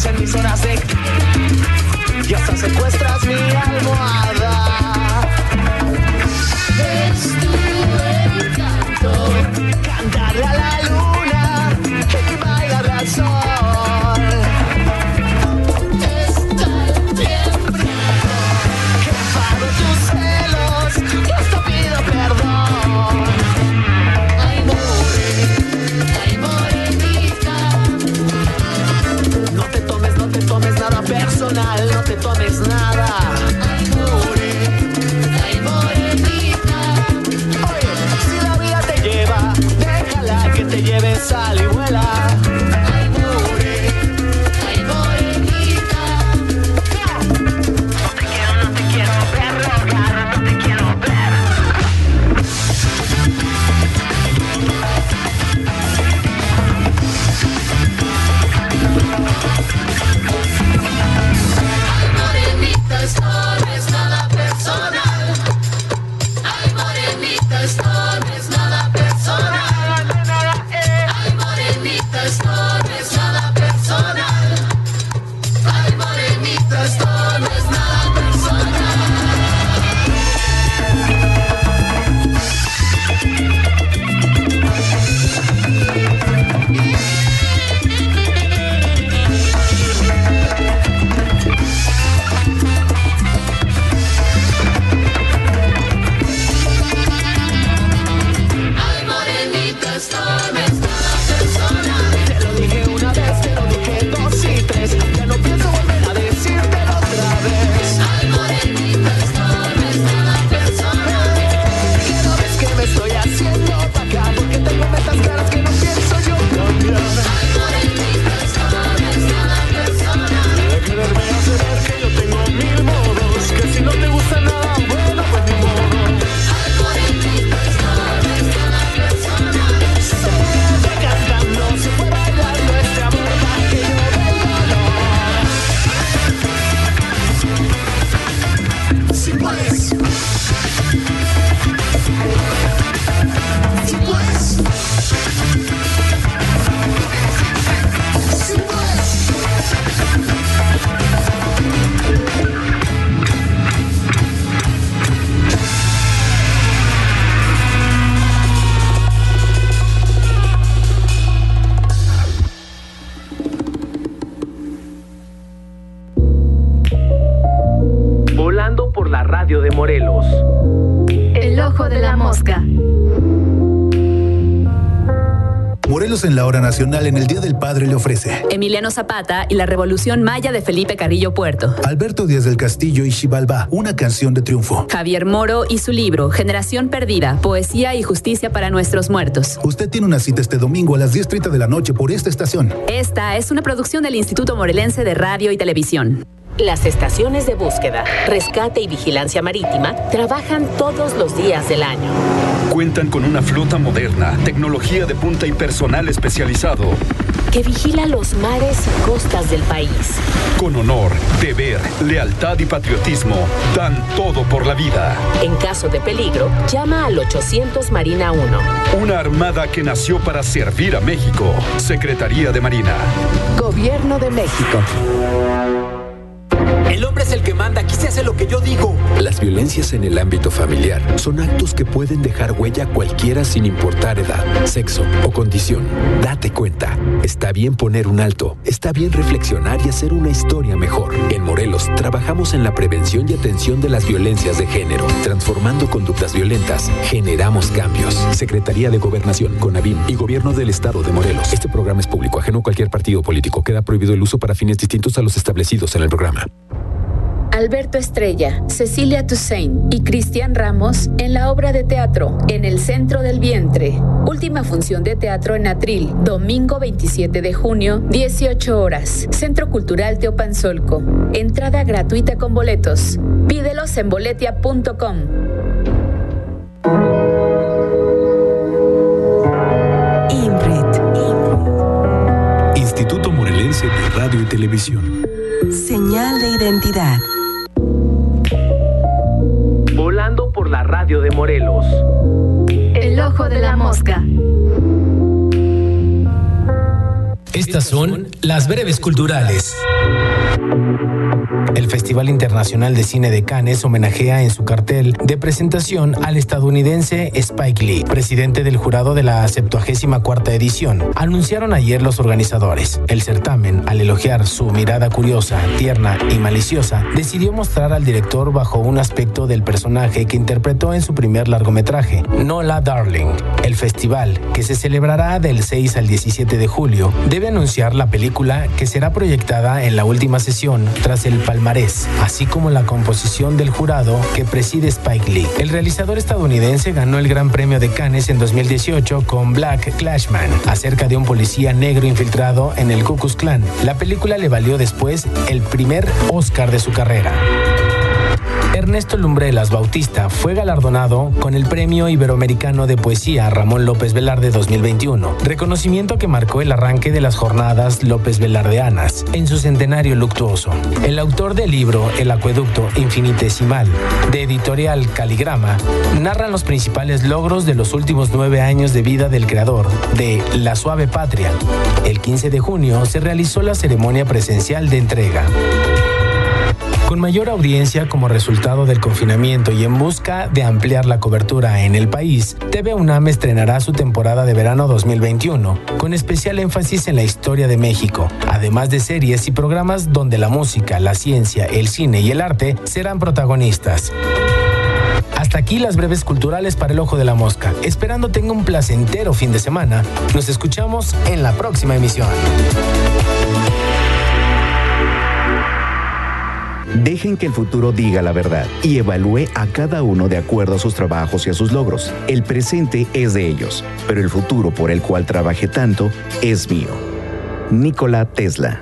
noche en mis horas de... Y hasta secuestras mi almohada. Es tu encanto cantarle a la luna y bailarle al sol. Estar bien bravo, que enfado tus celos y hasta pido perdón. Ay, more, ay, morenita. No te tomes, no te tomes nada personal, no te tomes nada. Ay, more, ay, morenita. Oye, si la vida te lleva, déjala que te lleve, sal y vuela. Ay, more, ay, morenita. No te quiero, no te quiero ver rogar, no te quiero ver. Ay, morenita, esto no es nada personal. Ay, morenita, esto no es nada personal. Ay, morenita, esto no es nada personal. Ay, morenita, esto no es nada personal. Ay, morenita, esto no es nada personal. Te lo dije una vez, te lo dije dos y tres. Ya no pienso volver a decírtelo otra vez. Ay, morenita, esto no es nada personal. Que no ves que me estoy haciendo pa' acá, porque tengo metas claras que no pienso yo cambiar. Ay, morenita, esto no es nada personal. De quererme hacer ver que yo tengo mil modos, que si no te gusta nada, bueno, pues ni modo. Ay, morenita, esto no es nada personal. Se fue cantando, se fue bailando este amor pa' que yo del dolor. Si puedes, si puedes, si puedes. Volando por la radio de Morelos. El ojo de la mosca. Morelos en la hora nacional en el Día del Padre le ofrece Emiliano Zapata y la Revolución Maya de Felipe Carrillo Puerto. Alberto Díaz del Castillo y Xibalbá, una canción de triunfo. Javier Moro y su libro Generación Perdida, Poesía y Justicia para Nuestros Muertos. Usted tiene una cita este domingo a las diez treinta de la noche por esta estación. Esta es una producción del Instituto Morelense de Radio y Televisión. Las estaciones de búsqueda, rescate y vigilancia marítima trabajan todos los días del año. Cuentan con una flota moderna, tecnología de punta y personal especializado. Que vigila los mares y costas del país. Con honor, deber, lealtad y patriotismo, dan todo por la vida. En caso de peligro, llama al ochocientos Marina uno. Una armada que nació para servir a México. Secretaría de Marina. Gobierno de México. El hombre es el que manda, aquí se hace lo que yo digo. Las violencias en el ámbito familiar son actos que pueden dejar huella a cualquiera sin importar edad, sexo o condición. Date cuenta, está bien poner un alto, está bien reflexionar y hacer una historia mejor. En Morelos trabajamos en la prevención y atención de las violencias de género. Transformando conductas violentas, generamos cambios. Secretaría de Gobernación, CONAVIM y Gobierno del Estado de Morelos. Este programa es público, ajeno a cualquier partido político. Queda prohibido el uso para fines distintos a los establecidos en el programa. Alberto Estrella, Cecilia Toussaint y Cristian Ramos en la obra de teatro En el Centro del Vientre. Última función de teatro en Atril, domingo veintisiete de junio, dieciocho horas. Centro Cultural Teopanzolco. Entrada gratuita con boletos. Pídelos en boletia punto com. INRED. Instituto Morelense de Radio y Televisión. Señal de identidad. Volando por la radio de Morelos. El ojo de la mosca. Estas son las breves culturales. El Festival Internacional de Cine de Cannes homenajea en su cartel de presentación al estadounidense Spike Lee, presidente del jurado de la septuagésima cuarta edición. Anunciaron ayer los organizadores. El certamen, al elogiar su mirada curiosa, tierna y maliciosa, decidió mostrar al director bajo un aspecto del personaje que interpretó en su primer largometraje, Nola Darling. El festival, que se celebrará del seis al diecisiete de julio, debe anunciar la película que será proyectada en la última sesión tras el palmarés, así como la composición del jurado que preside Spike Lee. El realizador estadounidense ganó el Gran Premio de Cannes en dos mil dieciocho con Black Clashman, acerca de un policía negro infiltrado en el Ku Klux Klan. La película le valió después el primer Oscar de su carrera. Ernesto Lumbreras Bautista fue galardonado con el Premio Iberoamericano de Poesía Ramón López Velarde dos mil veintiuno, reconocimiento que marcó el arranque de las jornadas López Velardeanas en su centenario luctuoso. El autor del libro El Acueducto Infinitesimal, de editorial Caligrama, narra los principales logros de los últimos nueve años de vida del creador de La Suave Patria. El quince de junio se realizó la ceremonia presencial de entrega. Con mayor audiencia como resultado del confinamiento y en busca de ampliar la cobertura en el país, T V UNAM estrenará su temporada de verano dos mil veintiuno, con especial énfasis en la historia de México, además de series y programas donde la música, la ciencia, el cine y el arte serán protagonistas. Hasta aquí las breves culturales para el ojo de la mosca. Esperando tenga un placentero fin de semana. Nos escuchamos en la próxima emisión. Dejen que el futuro diga la verdad y evalúe a cada uno de acuerdo a sus trabajos y a sus logros. El presente es de ellos, pero el futuro por el cual trabajé tanto es mío. Nikola Tesla.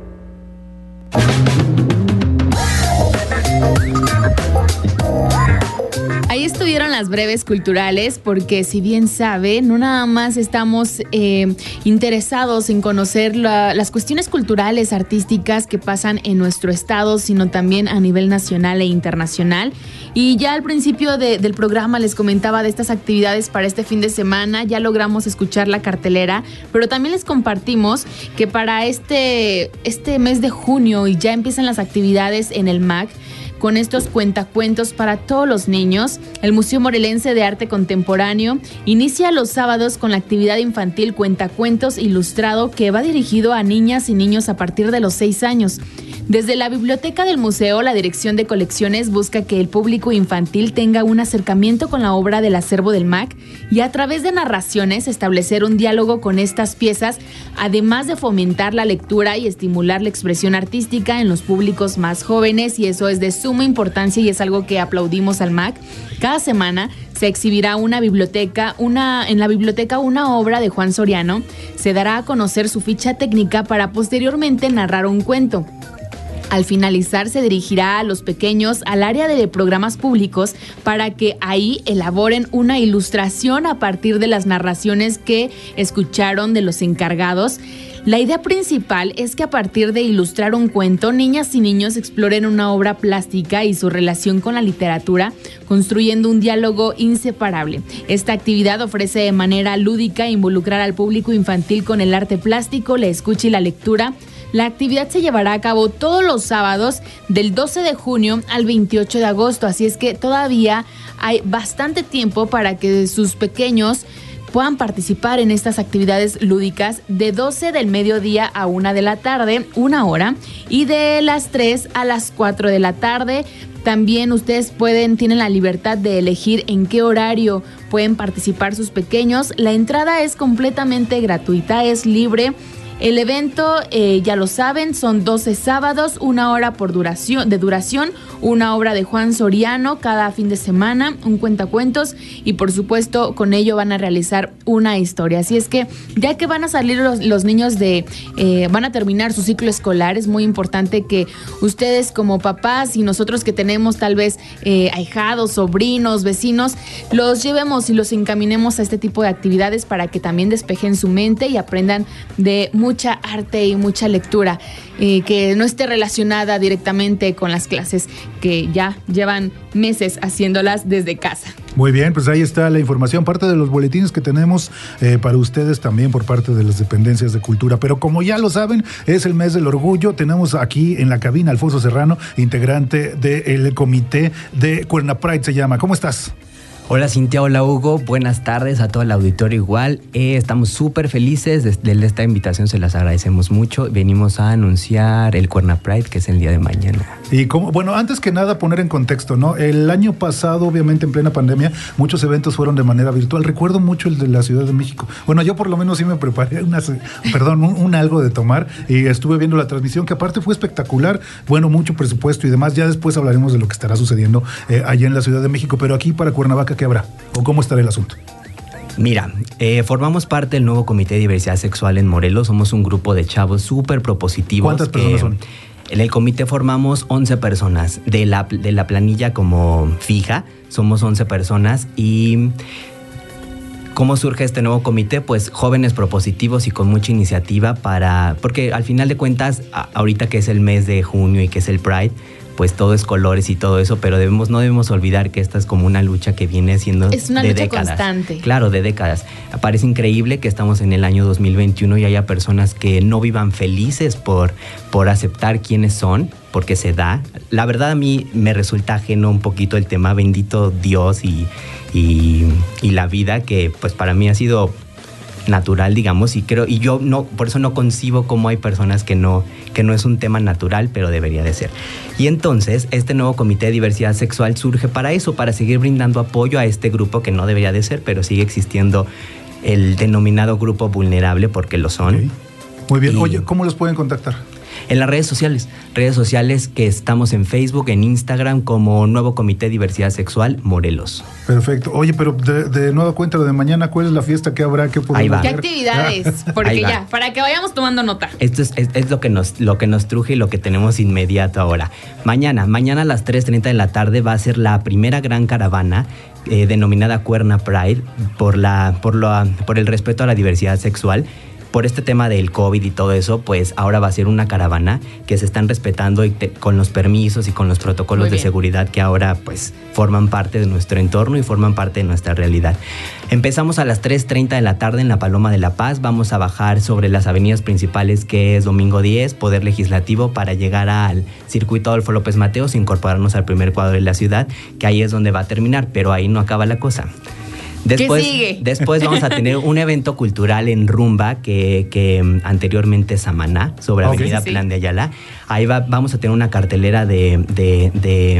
Ahí estuvieron las breves culturales, porque si bien sabe, no nada más estamos eh, interesados en conocer la, las cuestiones culturales, artísticas que pasan en nuestro estado, sino también a nivel nacional e internacional. Y ya al principio de, del programa les comentaba de estas actividades para este fin de semana. Ya logramos escuchar la cartelera, pero también les compartimos que para este, este mes de junio y ya empiezan las actividades en el M A C, con estos cuentacuentos para todos los niños. El Museo Morelense de Arte Contemporáneo inicia los sábados con la actividad infantil Cuentacuentos Ilustrado, que va dirigido a niñas y niños a partir de los seis años. Desde la biblioteca del museo, la Dirección de Colecciones busca que el público infantil tenga un acercamiento con la obra del acervo del M A C y a través de narraciones establecer un diálogo con estas piezas, además de fomentar la lectura y estimular la expresión artística en los públicos más jóvenes, y eso es de suma importancia y es algo que aplaudimos al M A C. Cada semana se exhibirá una biblioteca, una, en la biblioteca una obra de Juan Soriano. Se dará a conocer su ficha técnica para posteriormente narrar un cuento. Al finalizar, se dirigirá a los pequeños al área de programas públicos para que ahí elaboren una ilustración a partir de las narraciones que escucharon de los encargados. La idea principal es que a partir de ilustrar un cuento, niñas y niños exploren una obra plástica y su relación con la literatura, construyendo un diálogo inseparable. Esta actividad ofrece de manera lúdica involucrar al público infantil con el arte plástico, la escucha y la lectura. La actividad se llevará a cabo todos los sábados del doce de junio al veintiocho de agosto, así es que todavía hay bastante tiempo para que sus pequeños puedan participar en estas actividades lúdicas de doce del mediodía a una de la tarde, una hora, y de las tres a las cuatro de la tarde. También ustedes pueden, tienen la libertad de elegir en qué horario pueden participar sus pequeños. La entrada es completamente gratuita, es libre. El evento, eh, ya lo saben, son doce sábados, una hora por duración, de duración, una obra de Juan Soriano cada fin de semana, un cuentacuentos, y por supuesto con ello van a realizar una historia. Así es que ya que van a salir los, los niños de, eh, van a terminar su ciclo escolar, es muy importante que ustedes como papás y nosotros que tenemos tal vez eh, ahijados, sobrinos, vecinos, los llevemos y los encaminemos a este tipo de actividades para que también despejen su mente y aprendan de mucha arte y mucha lectura, eh, que no esté relacionada directamente con las clases que ya llevan meses haciéndolas desde casa. Muy bien, pues ahí está la información, parte de los boletines que tenemos eh, para ustedes también por parte de las dependencias de cultura. Pero como ya lo saben, es el mes del orgullo. Tenemos aquí en la cabina Alfonso Serrano, integrante del comité de Cuerna Pride, se llama. ¿Cómo estás? Hola Cintia, hola Hugo, buenas tardes a todo el auditorio igual. Eh, estamos súper felices de, de esta invitación, se las agradecemos mucho. Venimos a anunciar el Cuerna Pride, que es el día de mañana. Y como, bueno, antes que nada poner en contexto, ¿no? El año pasado, obviamente en plena pandemia, muchos eventos fueron de manera virtual. Recuerdo mucho el de la Ciudad de México. Bueno, yo por lo menos sí me preparé una, perdón, un, un algo de tomar y estuve viendo la transmisión, que aparte fue espectacular. Bueno, mucho presupuesto y demás. Ya después hablaremos de lo que estará sucediendo eh, allá en la Ciudad de México, pero aquí para Cuernavaca, ¿qué habrá? ¿O cómo estará el asunto? Mira, eh, formamos parte del nuevo Comité de Diversidad Sexual en Morelos. Somos un grupo de chavos súper propositivos. ¿Cuántas personas que, son? En el comité formamos once personas. De la, de la planilla como fija, somos once personas. Y ¿cómo surge este nuevo comité? Pues jóvenes propositivos y con mucha iniciativa para... Porque al final de cuentas, a, ahorita que es el mes de junio y que es el Pride, pues todo es colores y todo eso, pero debemos no debemos olvidar que esta es como una lucha que viene siendo es una de lucha décadas. Constante. Claro, de décadas. Parece increíble que estamos en el año dos mil veintiuno y haya personas que no vivan felices por, por aceptar quiénes son, porque se da. La verdad a mí me resulta ajeno un poquito el tema, bendito Dios y, y, y la vida, que pues para mí ha sido natural, digamos, y creo, y yo no, por eso no concibo cómo hay personas que no, que no es un tema natural, pero debería de ser. Y entonces, este nuevo Comité de Diversidad Sexual surge para eso, para seguir brindando apoyo a este grupo que no debería de ser, pero sigue existiendo el denominado grupo vulnerable, porque lo son. Okay. Muy bien. Y oye, ¿cómo los pueden contactar? En las redes sociales, redes sociales que estamos en Facebook, en Instagram, como Nuevo Comité de Diversidad Sexual Morelos. Perfecto. Oye, pero de, de nueva cuenta, lo de mañana, ¿cuál es la fiesta que habrá? ¿Qué podemos Ahí va. ¿Qué hacer? actividades? Porque ya, para que vayamos tomando nota. Esto es, es, es lo que nos lo que nos truje y lo que tenemos inmediato ahora. Mañana, mañana a las tres treinta de la tarde va a ser la primera gran caravana eh, denominada Cuerna Pride por, la, por, la, por el respeto a la diversidad sexual. Por este tema del COVID y todo eso, pues ahora va a ser una caravana que se están respetando y te, con los permisos y con los protocolos de seguridad que ahora pues forman parte de nuestro entorno y forman parte de nuestra realidad. Empezamos a las tres treinta de la tarde en la Paloma de la Paz. Vamos a bajar sobre las avenidas principales, que es Domingo diez, Poder Legislativo, para llegar al Circuito Adolfo López Mateos e incorporarnos al primer cuadro de la ciudad, que ahí es donde va a terminar, pero ahí no acaba la cosa. Después, ¿qué sigue? Después vamos a tener un evento cultural en Rumba, que, que anteriormente es Samaná, sobre Okay. Avenida Sí, sí. Plan de Ayala. Ahí va, vamos a tener una cartelera de, de, de,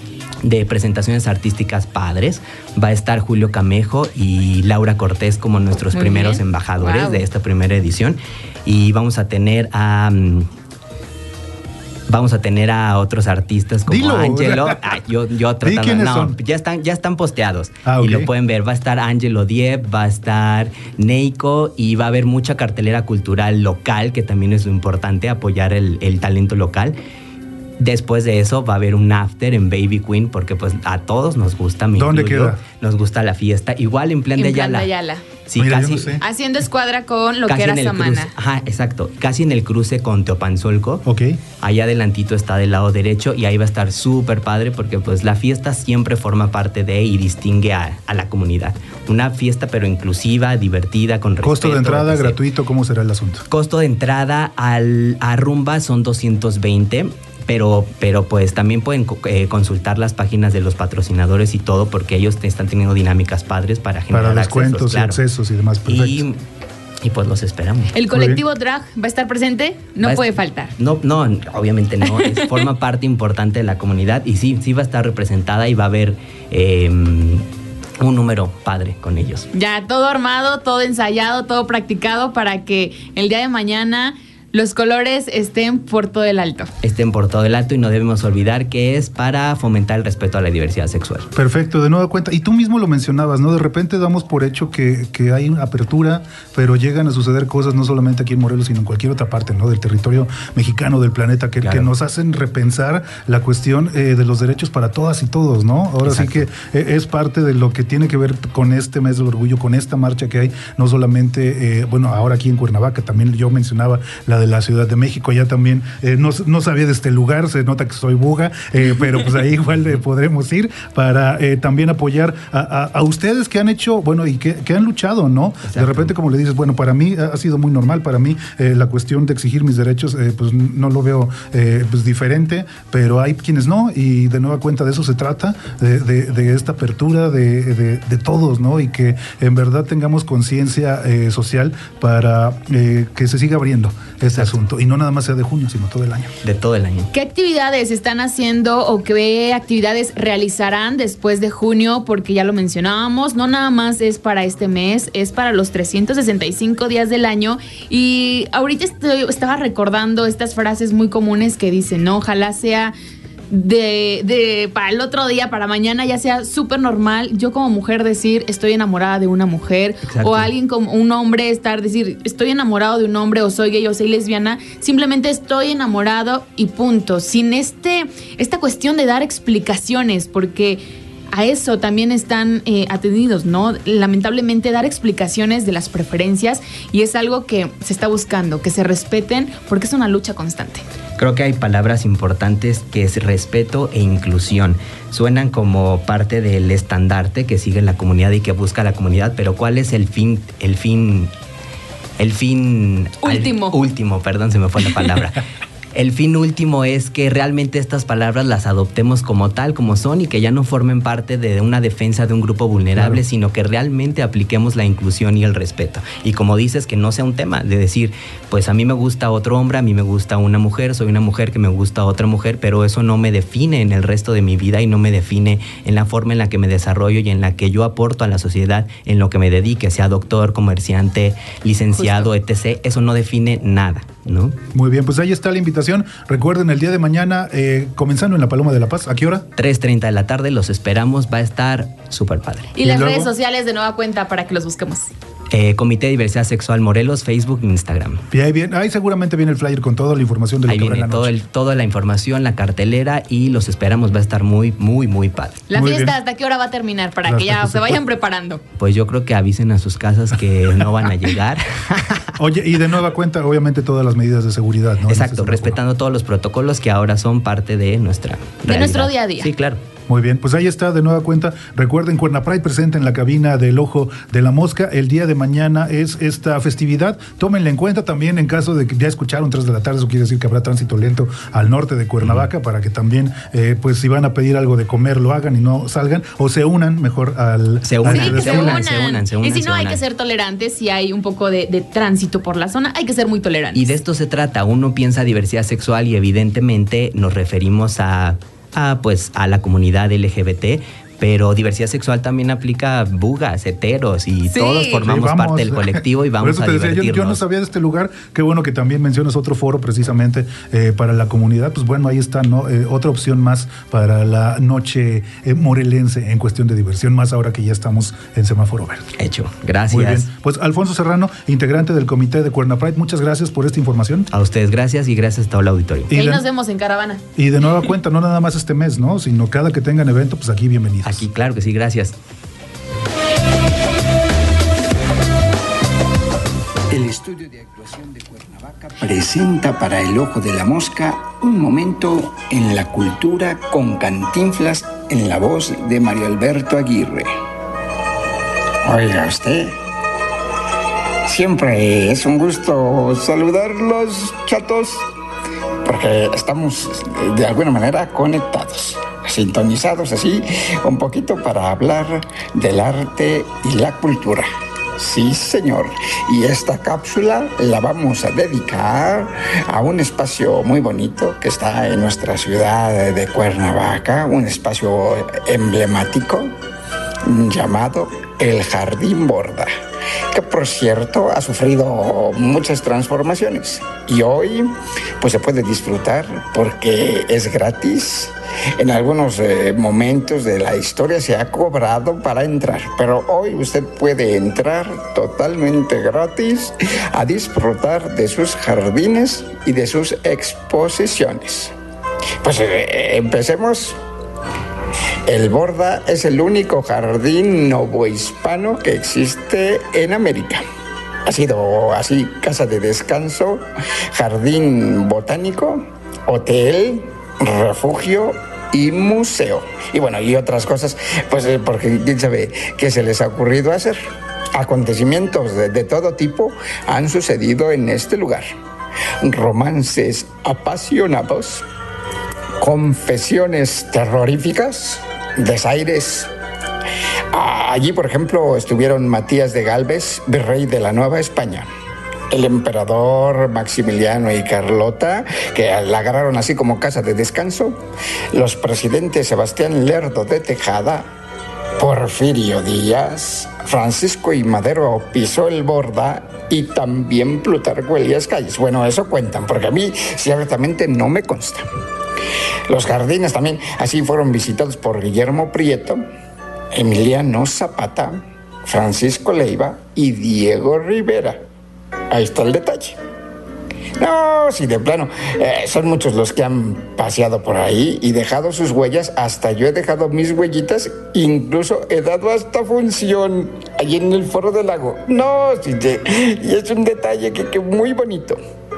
de presentaciones artísticas padres. Va a estar Julio Camejo y Laura Cortés como nuestros Muy primeros bien. embajadores Wow. de esta primera edición. Y vamos a tener a... Um, Vamos a tener a otros artistas como Dilo. Angelo. Ah, yo, yo tratando. quiénes No, son. ya están, ya están posteados. Ah, y ok. lo pueden ver. Va a estar Angelo Diep, va a estar Neiko y va a haber mucha cartelera cultural local, que también es lo importante, apoyar el, el talento local. Después de eso va a haber un after en Baby Queen, porque pues a todos nos gusta. Me ¿Dónde incluyo, queda? Nos gusta la fiesta. Igual en Plan En de Plan de Ayala. Ayala. Sí, Mira, yo casi. no sé. Haciendo escuadra con lo Casi que era en el Samana. cruce. Ajá, exacto. Casi en el cruce con Teopanzolco. Ok. Allá adelantito está del lado derecho y ahí va a estar súper padre, porque pues la fiesta siempre forma parte de y distingue a, a la comunidad. Una fiesta pero inclusiva, divertida, con respeto. Costo de entrada, etcétera. gratuito, ¿cómo será el asunto? Costo de entrada al, a Rumba son doscientos veinte. Pero, pero pues también pueden eh, consultar las páginas de los patrocinadores y todo, porque ellos están teniendo dinámicas padres para generar Para accesos, descuentos claro. y accesos y demás. Perfecto. Y, y pues los esperamos. ¿El colectivo drag va a estar presente? No Va a puede est- faltar. No, no, obviamente no. Es, forma parte importante de la comunidad y sí, sí va a estar representada y va a haber eh, un número padre con ellos. Ya todo armado, todo ensayado, todo practicado para que el día de mañana los colores estén por todo el alto. Estén por todo el alto y no debemos olvidar que es para fomentar el respeto a la diversidad sexual. Perfecto, de nueva cuenta. Y tú mismo lo mencionabas, ¿no? De repente damos por hecho que, que hay una apertura, pero llegan a suceder cosas no solamente aquí en Morelos, sino en cualquier otra parte, ¿no? Del territorio mexicano, del planeta, que, Claro. que nos hacen repensar la cuestión eh, de los derechos para todas y todos, ¿no? Ahora Exacto. sí que eh, es parte de lo que tiene que ver con este mes del orgullo, con esta marcha que hay, no solamente, eh, bueno, ahora aquí en Cuernavaca, también yo mencionaba la de de la Ciudad de México. Ya también eh, no, no sabía de este lugar, se nota que soy buga, eh, pero pues ahí igual eh, podremos ir para eh, también apoyar a, a, a ustedes que han hecho, bueno, y que, que han luchado, ¿no? Exacto. De repente, como le dices, bueno, para mí ha sido muy normal, para mí eh, la cuestión de exigir mis derechos, eh, pues no lo veo eh, pues diferente, pero hay quienes no, y de nueva cuenta de eso se trata, de, de, de esta apertura de, de, de todos, ¿no? Y que en verdad tengamos conciencia eh, social para eh, que se siga abriendo este Exacto. asunto, y no nada más sea de junio, sino todo el año. De todo el año. ¿Qué actividades están haciendo o qué actividades realizarán después de junio? Porque ya lo mencionábamos, no nada más es para este mes, es para los trescientos sesenta y cinco días del año. Y ahorita estoy, estaba recordando estas frases muy comunes que dicen, no, ojalá sea de, de para el otro día, para mañana ya sea súper normal. Yo como mujer decir estoy enamorada de una mujer. Exacto. O alguien como un hombre estar decir estoy enamorado de un hombre, o soy gay o soy lesbiana. Simplemente estoy enamorado y punto, sin este esta cuestión de dar explicaciones, porque a eso también están eh, atendidos, ¿no? Lamentablemente dar explicaciones de las preferencias, y es algo que se está buscando, que se respeten, porque es una lucha constante. Creo que hay palabras importantes que es respeto e inclusión. Suenan como parte del estandarte que sigue la comunidad y que busca la comunidad, pero ¿cuál es el fin, el fin, el fin último? Al, último, perdón, se me fue la palabra. El fin último es que realmente estas palabras las adoptemos como tal, como son, y que ya no formen parte de una defensa de un grupo vulnerable, claro. sino que realmente apliquemos la inclusión y el respeto. Y como dices, que no sea un tema de decir, pues a mí me gusta otro hombre, a mí me gusta una mujer, soy una mujer que me gusta otra mujer, pero eso no me define en el resto de mi vida y no me define en la forma en la que me desarrollo y en la que yo aporto a la sociedad, en lo que me dedique, sea doctor, comerciante, licenciado, Justo. etcétera. Eso no define nada, ¿no? Muy bien, pues ahí está la invitación. Recuerden, el día de mañana, eh, comenzando en la Paloma de la Paz, ¿a qué hora? tres treinta de la tarde, los esperamos, va a estar súper padre. Y, ¿Y las luego? redes sociales de nueva cuenta para que los busquemos. Eh, Comité de Diversidad Sexual Morelos, Facebook e Instagram. Bien, bien. Ahí seguramente viene el flyer con toda la información de lo Ahí que viene habrá en la todo noche. el, toda la información, la cartelera, y los esperamos, va a estar muy, muy, muy padre. La muy fiesta, bien. ¿hasta qué hora va a terminar? Para Hasta que ya que se, se vayan puede. preparando. Pues yo creo que avisen a sus casas que no van a llegar. Oye, y de nueva cuenta, obviamente, todas las medidas de seguridad, ¿no? Exacto, este respetando todos los protocolos que ahora son parte de nuestra De realidad. nuestro día a día. Sí, claro. Muy bien, pues ahí está de nueva cuenta. Recuerden, Cuerna Pride presente en la cabina del Ojo de la Mosca. El día de mañana es esta festividad. Tómenla en cuenta también en caso de que ya escucharon tres de la tarde. Eso quiere decir que habrá tránsito lento al norte de Cuernavaca, para que también, eh, pues si van a pedir algo de comer, lo hagan y no salgan, o se unan mejor al... Se unan, Sí, que se, se, unan, unan. se unan, se unan. Y si se no, hay unan. que ser tolerantes. Si hay un poco de, de tránsito por la zona, hay que ser muy tolerantes. Y de esto se trata. Uno piensa diversidad sexual y evidentemente nos referimos a, a, pues, a la comunidad L G B T, pero diversidad sexual también aplica bugas, heteros, y Sí. todos formamos Sí, vamos. parte del colectivo y Por vamos eso a te decía, yo, divertirnos. yo no sabía de este lugar. Qué bueno que también mencionas otro foro precisamente eh, para la comunidad. Pues bueno, ahí está, ¿no? Eh, otra opción más para la noche eh, morelense en cuestión de diversión, más ahora que ya estamos en semáforo verde. Hecho, gracias. Muy bien. Pues Alfonso Serrano, integrante del comité de Cuerna Pride, muchas gracias por esta información. A ustedes gracias, y gracias a todo el auditorio. Y ahí de, nos vemos en caravana. y de nueva cuenta, no nada más este mes, ¿no? Sino cada que tengan evento, pues aquí bienvenidos. Aquí, claro que sí, gracias. El estudio de actuación de Cuernavaca presenta para el Ojo de la Mosca un momento en la cultura con Cantinflas en la voz de Mario Alberto Aguirre. Oiga usted, siempre es un gusto saludarlos, chatos, porque estamos de alguna manera conectados, sintonizados así, un poquito para hablar del arte y la cultura. Sí, señor. Y esta cápsula la vamos a dedicar a un espacio muy bonito que está en nuestra ciudad de Cuernavaca, un espacio emblemático llamado el Jardín Borda, que por cierto ha sufrido muchas transformaciones y hoy pues se puede disfrutar porque es gratis. En algunos eh, momentos de la historia se ha cobrado para entrar, pero hoy usted puede entrar totalmente gratis a disfrutar de sus jardines y de sus exposiciones. Pues eh, empecemos. El Borda es el único jardín novohispano que existe en América. Ha sido así, casa de descanso, jardín botánico, hotel, refugio y museo. Y bueno, y otras cosas, pues porque quién sabe qué se les ha ocurrido hacer. Acontecimientos de, de todo tipo han sucedido en este lugar. Romances apasionados, confesiones terroríficas, desaires. Allí, por ejemplo, estuvieron Matías de Gálvez, virrey de la Nueva España, el emperador Maximiliano y Carlota, que la agarraron así como casa de descanso, los presidentes Sebastián Lerdo de Tejada, Porfirio Díaz, Francisco I. Madero pisó el Borda y también Plutarco Elías Calles. Bueno, eso cuentan, porque a mí ciertamente no me consta. Los jardines también así fueron visitados por Guillermo Prieto, Emiliano Zapata, Francisco Leiva y Diego Rivera. Ahí está el detalle. No, sí, de plano, eh, son muchos los que han paseado por ahí y dejado sus huellas. Hasta yo he dejado mis huellitas, incluso he dado hasta función allí en el Foro del Lago. No, sí, sí, y es un detalle que, que muy bonito.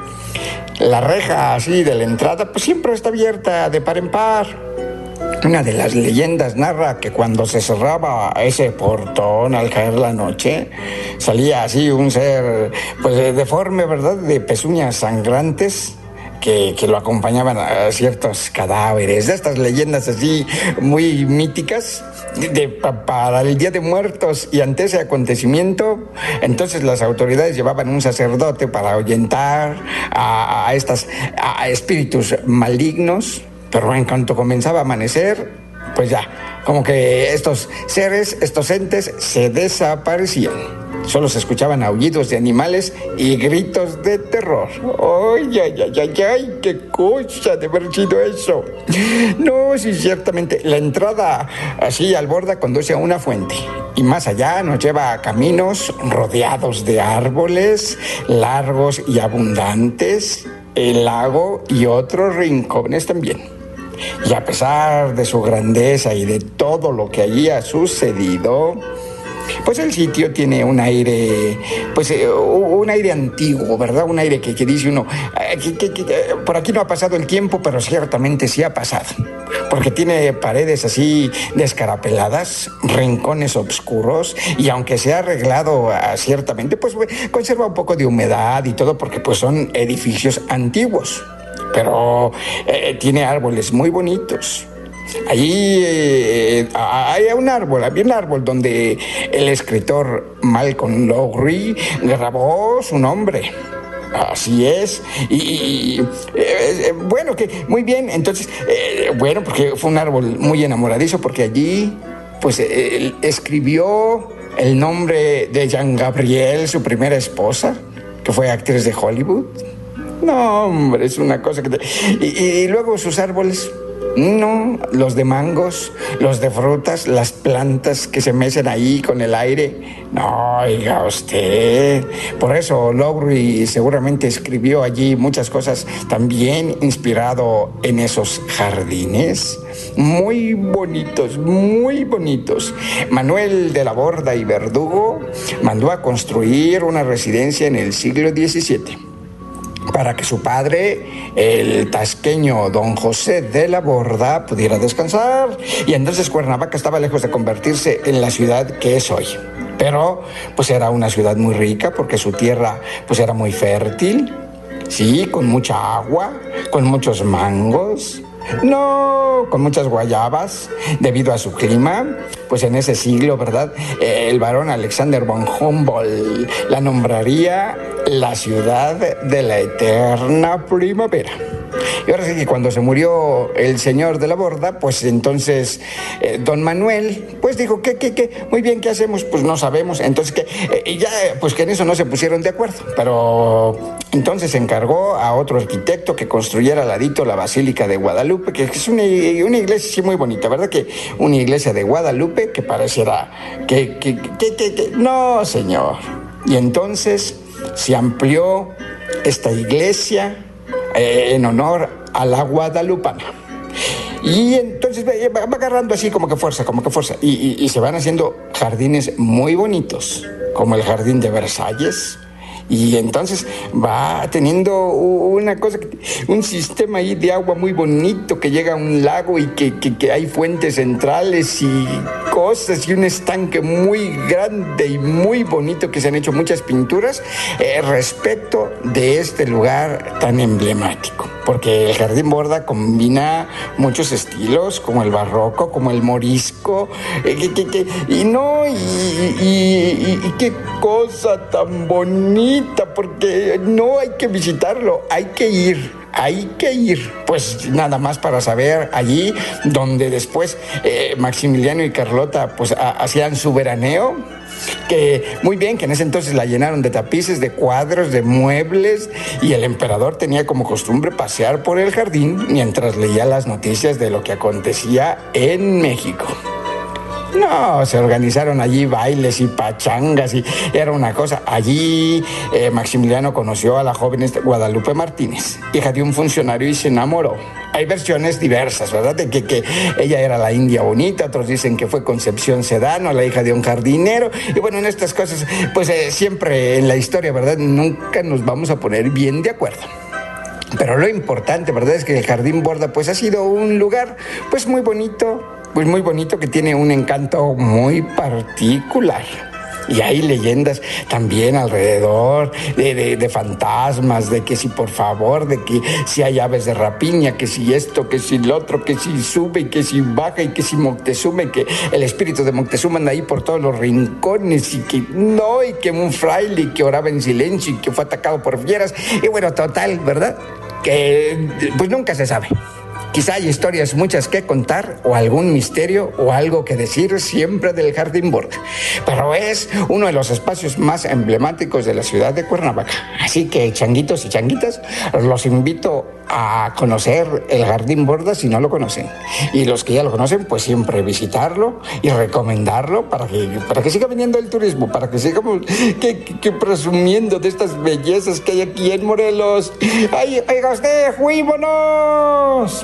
La reja así de la entrada pues siempre está abierta de par en par. Una de las leyendas narra que cuando se cerraba ese portón al caer la noche, salía así un ser pues deforme, ¿verdad?, de pezuñas sangrantes que, que lo acompañaban a ciertos cadáveres. De estas leyendas así muy míticas de, de, para el Día de Muertos. Y ante ese acontecimiento, entonces las autoridades llevaban un sacerdote para ahuyentar a, a estos a espíritus malignos. Pero en cuanto comenzaba a amanecer, pues ya, como que estos seres, estos entes, se desaparecían. Solo se escuchaban aullidos de animales y gritos de terror. ¡Ay, ay, ay, ay, ay! ¡Qué cosa de haber sido eso! No, sí, ciertamente, la entrada así al Borda conduce a una fuente. Y más allá nos lleva a caminos rodeados de árboles largos y abundantes, el lago y otros rincones también. Y a pesar de su grandeza y de todo lo que allí ha sucedido, pues el sitio tiene un aire, pues eh, un aire antiguo, ¿verdad? Un aire que, que dice uno, eh, que, que, que, por aquí no ha pasado el tiempo, pero ciertamente sí ha pasado. Porque tiene paredes así descarapeladas, rincones oscuros, y aunque se ha arreglado uh, ciertamente, pues conserva un poco de humedad y todo, porque pues son edificios antiguos. Pero eh, tiene árboles muy bonitos. Allí eh, hay un árbol, había un árbol donde el escritor Malcolm Lowry grabó su nombre. Así es. Y, y eh, bueno, que muy bien. Entonces, eh, bueno, porque fue un árbol muy enamoradizo, porque allí, pues, eh, escribió el nombre de Jean Gabriel, su primera esposa, que fue actriz de Hollywood. No, hombre, es una cosa que... Te... Y, y luego sus árboles, no, los de mangos, los de frutas, las plantas que se mecen ahí con el aire. No, oiga usted. Por eso Lowry seguramente escribió allí muchas cosas también inspirado en esos jardines. Muy bonitos, muy bonitos. Manuel de la Borda y Verdugo mandó a construir una residencia en el siglo diecisiete. Para que su padre, el tasqueño don José de la Borda, pudiera descansar. Y entonces Cuernavaca estaba lejos de convertirse en la ciudad que es hoy. Pero pues era una ciudad muy rica, porque su tierra pues era muy fértil, sí, con mucha agua, con muchos mangos. No, con muchas guayabas, debido a su clima. Pues en ese siglo, ¿verdad?, el barón Alexander von Humboldt la nombraría la ciudad de la eterna primavera. Y ahora sí que cuando se murió el señor de la Borda, pues entonces eh, don Manuel, pues dijo, ¿qué, qué, qué? Muy bien, ¿qué hacemos? Pues no sabemos. Entonces, que eh, ya, pues que en eso no se pusieron de acuerdo. Pero entonces encargó a otro arquitecto que construyera al ladito la Basílica de Guadalupe, que es una, una iglesia sí muy bonita, ¿verdad? Que una iglesia de Guadalupe que pareciera que, que, que, que, que... No, señor. Y entonces se amplió esta iglesia en honor a la guadalupana. Y entonces va agarrando así como que fuerza, como que fuerza. Y, y, y se van haciendo jardines muy bonitos, como el jardín de Versalles, Y entonces va teniendo una cosa, un sistema ahí de agua muy bonito que llega a un lago y que, que, que hay fuentes centrales y cosas y un estanque muy grande y muy bonito que se han hecho muchas pinturas eh, respecto de este lugar tan emblemático. Porque el Jardín Borda combina muchos estilos, como el barroco, como el morisco, eh, que, que, que, y no, y, y, y, y qué cosa tan bonita, porque no hay que visitarlo, hay que ir. Hay que ir, pues nada más para saber allí donde después eh, Maximiliano y Carlota pues a, hacían su veraneo, que muy bien, que en ese entonces la llenaron de tapices, de cuadros, de muebles, y el emperador tenía como costumbre pasear por el jardín mientras leía las noticias de lo que acontecía en México. No, se organizaron allí bailes y pachangas y era una cosa. Allí eh, Maximiliano conoció a la joven Guadalupe Martínez, hija de un funcionario, y se enamoró. Hay versiones diversas, ¿verdad? De que, que ella era la India Bonita, otros dicen que fue Concepción Sedano, la hija de un jardinero. Y bueno, en estas cosas, pues eh, siempre en la historia, ¿verdad? Nunca nos vamos a poner bien de acuerdo. Pero lo importante, ¿verdad? Es que el Jardín Borda pues ha sido un lugar pues muy bonito, pues muy bonito, que tiene un encanto muy particular. Y hay leyendas también alrededor de, de, de fantasmas, de que si por favor, de que si hay aves de rapiña, que si esto, que si lo otro, que si sube y que si baja y que si Moctezuma, y que el espíritu de Moctezuma anda ahí por todos los rincones y que no, y que un fraile que oraba en silencio y que fue atacado por fieras. Y bueno, total, ¿verdad? Que pues nunca se sabe. Quizá hay historias muchas que contar o algún misterio o algo que decir siempre del Jardín Borda. Pero es uno de los espacios más emblemáticos de la ciudad de Cuernavaca. Así que, changuitos y changuitas, los invito a conocer el Jardín Borda si no lo conocen. Y los que ya lo conocen, pues siempre visitarlo y recomendarlo para que, para que siga viniendo el turismo, para que sigamos que, que, que presumiendo de estas bellezas que hay aquí en Morelos. ¡Ay, oiga usted, fuímonos!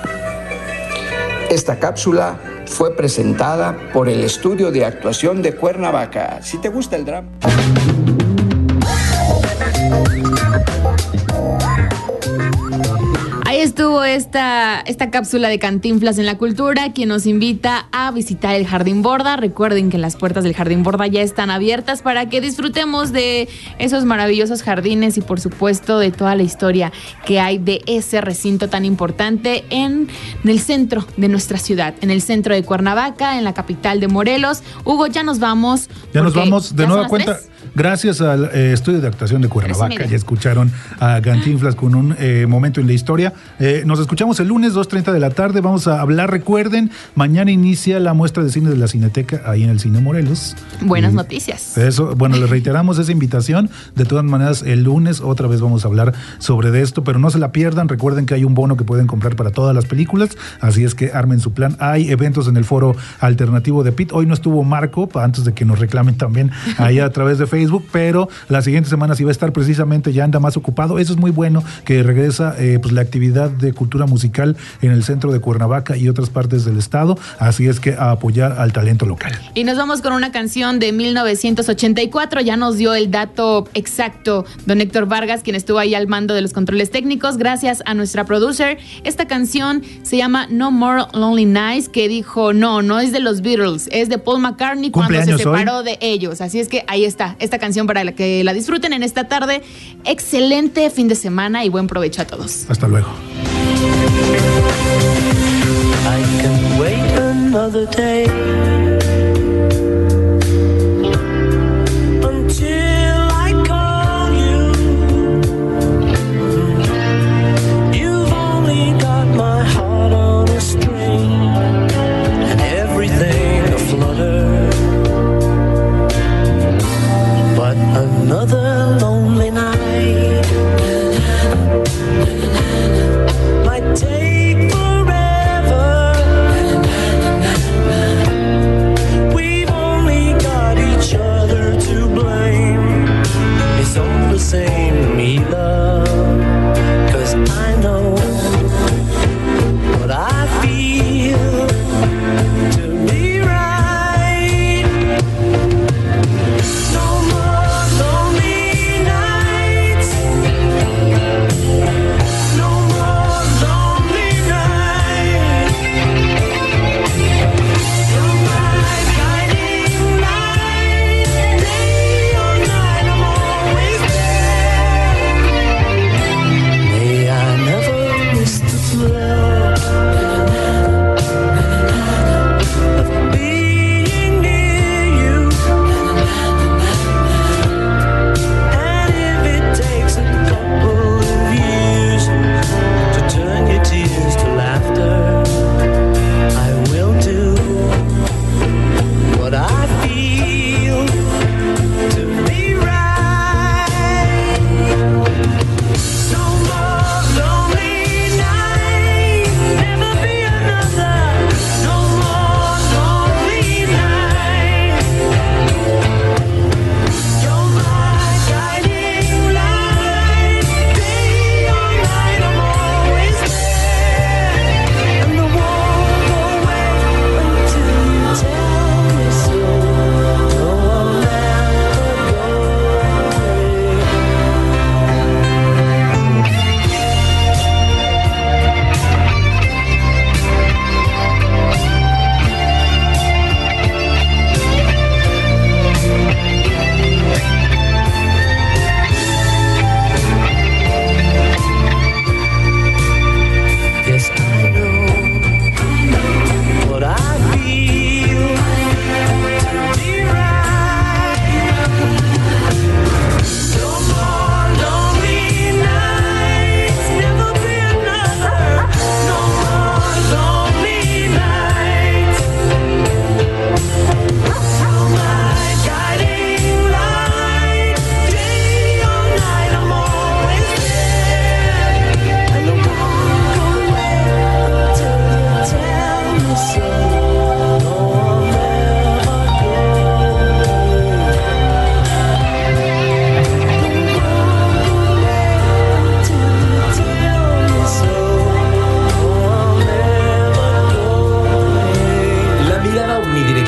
Esta cápsula fue presentada por el Estudio de Actuación de Cuernavaca. Si te gusta el drama. Ahí estuvo esta, esta cápsula de Cantinflas en la Cultura, quien nos invita a visitar el Jardín Borda. Recuerden que las puertas del Jardín Borda ya están abiertas para que disfrutemos de esos maravillosos jardines y, por supuesto, de toda la historia que hay de ese recinto tan importante en, en el centro de nuestra ciudad, en el centro de Cuernavaca, en la capital de Morelos. Hugo, ya nos vamos. Ya nos vamos de nueva cuenta. Tres. Gracias al eh, Estudio de Actuación de Cuernavaca. Ya escucharon a Cantinflas con un eh, momento en la historia. Eh, nos escuchamos el lunes, dos treinta de la tarde. Vamos a hablar, recuerden, mañana inicia la muestra de cine de la Cineteca ahí en el Cine Morelos. Buenas y noticias. Eso, bueno, les reiteramos esa invitación. De todas maneras, el lunes otra vez vamos a hablar sobre de esto, pero no se la pierdan. Recuerden que hay un bono que pueden comprar para todas las películas, así es que armen su plan. Hay eventos en el Foro Alternativo de P I T. Hoy no estuvo Marco, antes de que nos reclamen también ahí a través de Facebook. Facebook, pero la siguiente semana sí va a estar precisamente, ya anda más ocupado. Eso es muy bueno, que regresa eh, pues la actividad de cultura musical en el centro de Cuernavaca y otras partes del estado, así es que a apoyar al talento local. Y nos vamos con una canción de mil novecientos ochenta y cuatro, ya nos dio el dato exacto don Héctor Vargas, quien estuvo ahí al mando de los controles técnicos, gracias a nuestra producer. Esta canción se llama No More Lonely Nights, que dijo, no, no es de los Beatles, es de Paul McCartney cuando se separó hoy de ellos, así es que ahí está, esta canción para la que la disfruten en esta tarde. Excelente fin de semana y buen provecho a todos. Hasta luego. I can wait another day until I call you. You've only got my heart on a string and everything aflutter. But another lonely night might take forever. We've only got each other to blame. It's all the same to me, love, 'cause I know what I feel to be right. No more lonely nights.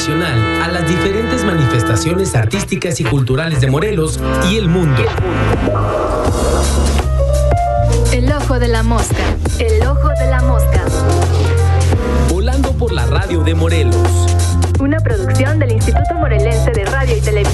nacional a las diferentes manifestaciones artísticas y culturales de Morelos y el mundo. El ojo de la mosca. El ojo de la mosca. Volando por la radio de Morelos. Una producción del Instituto Morelense de Radio y Televisión.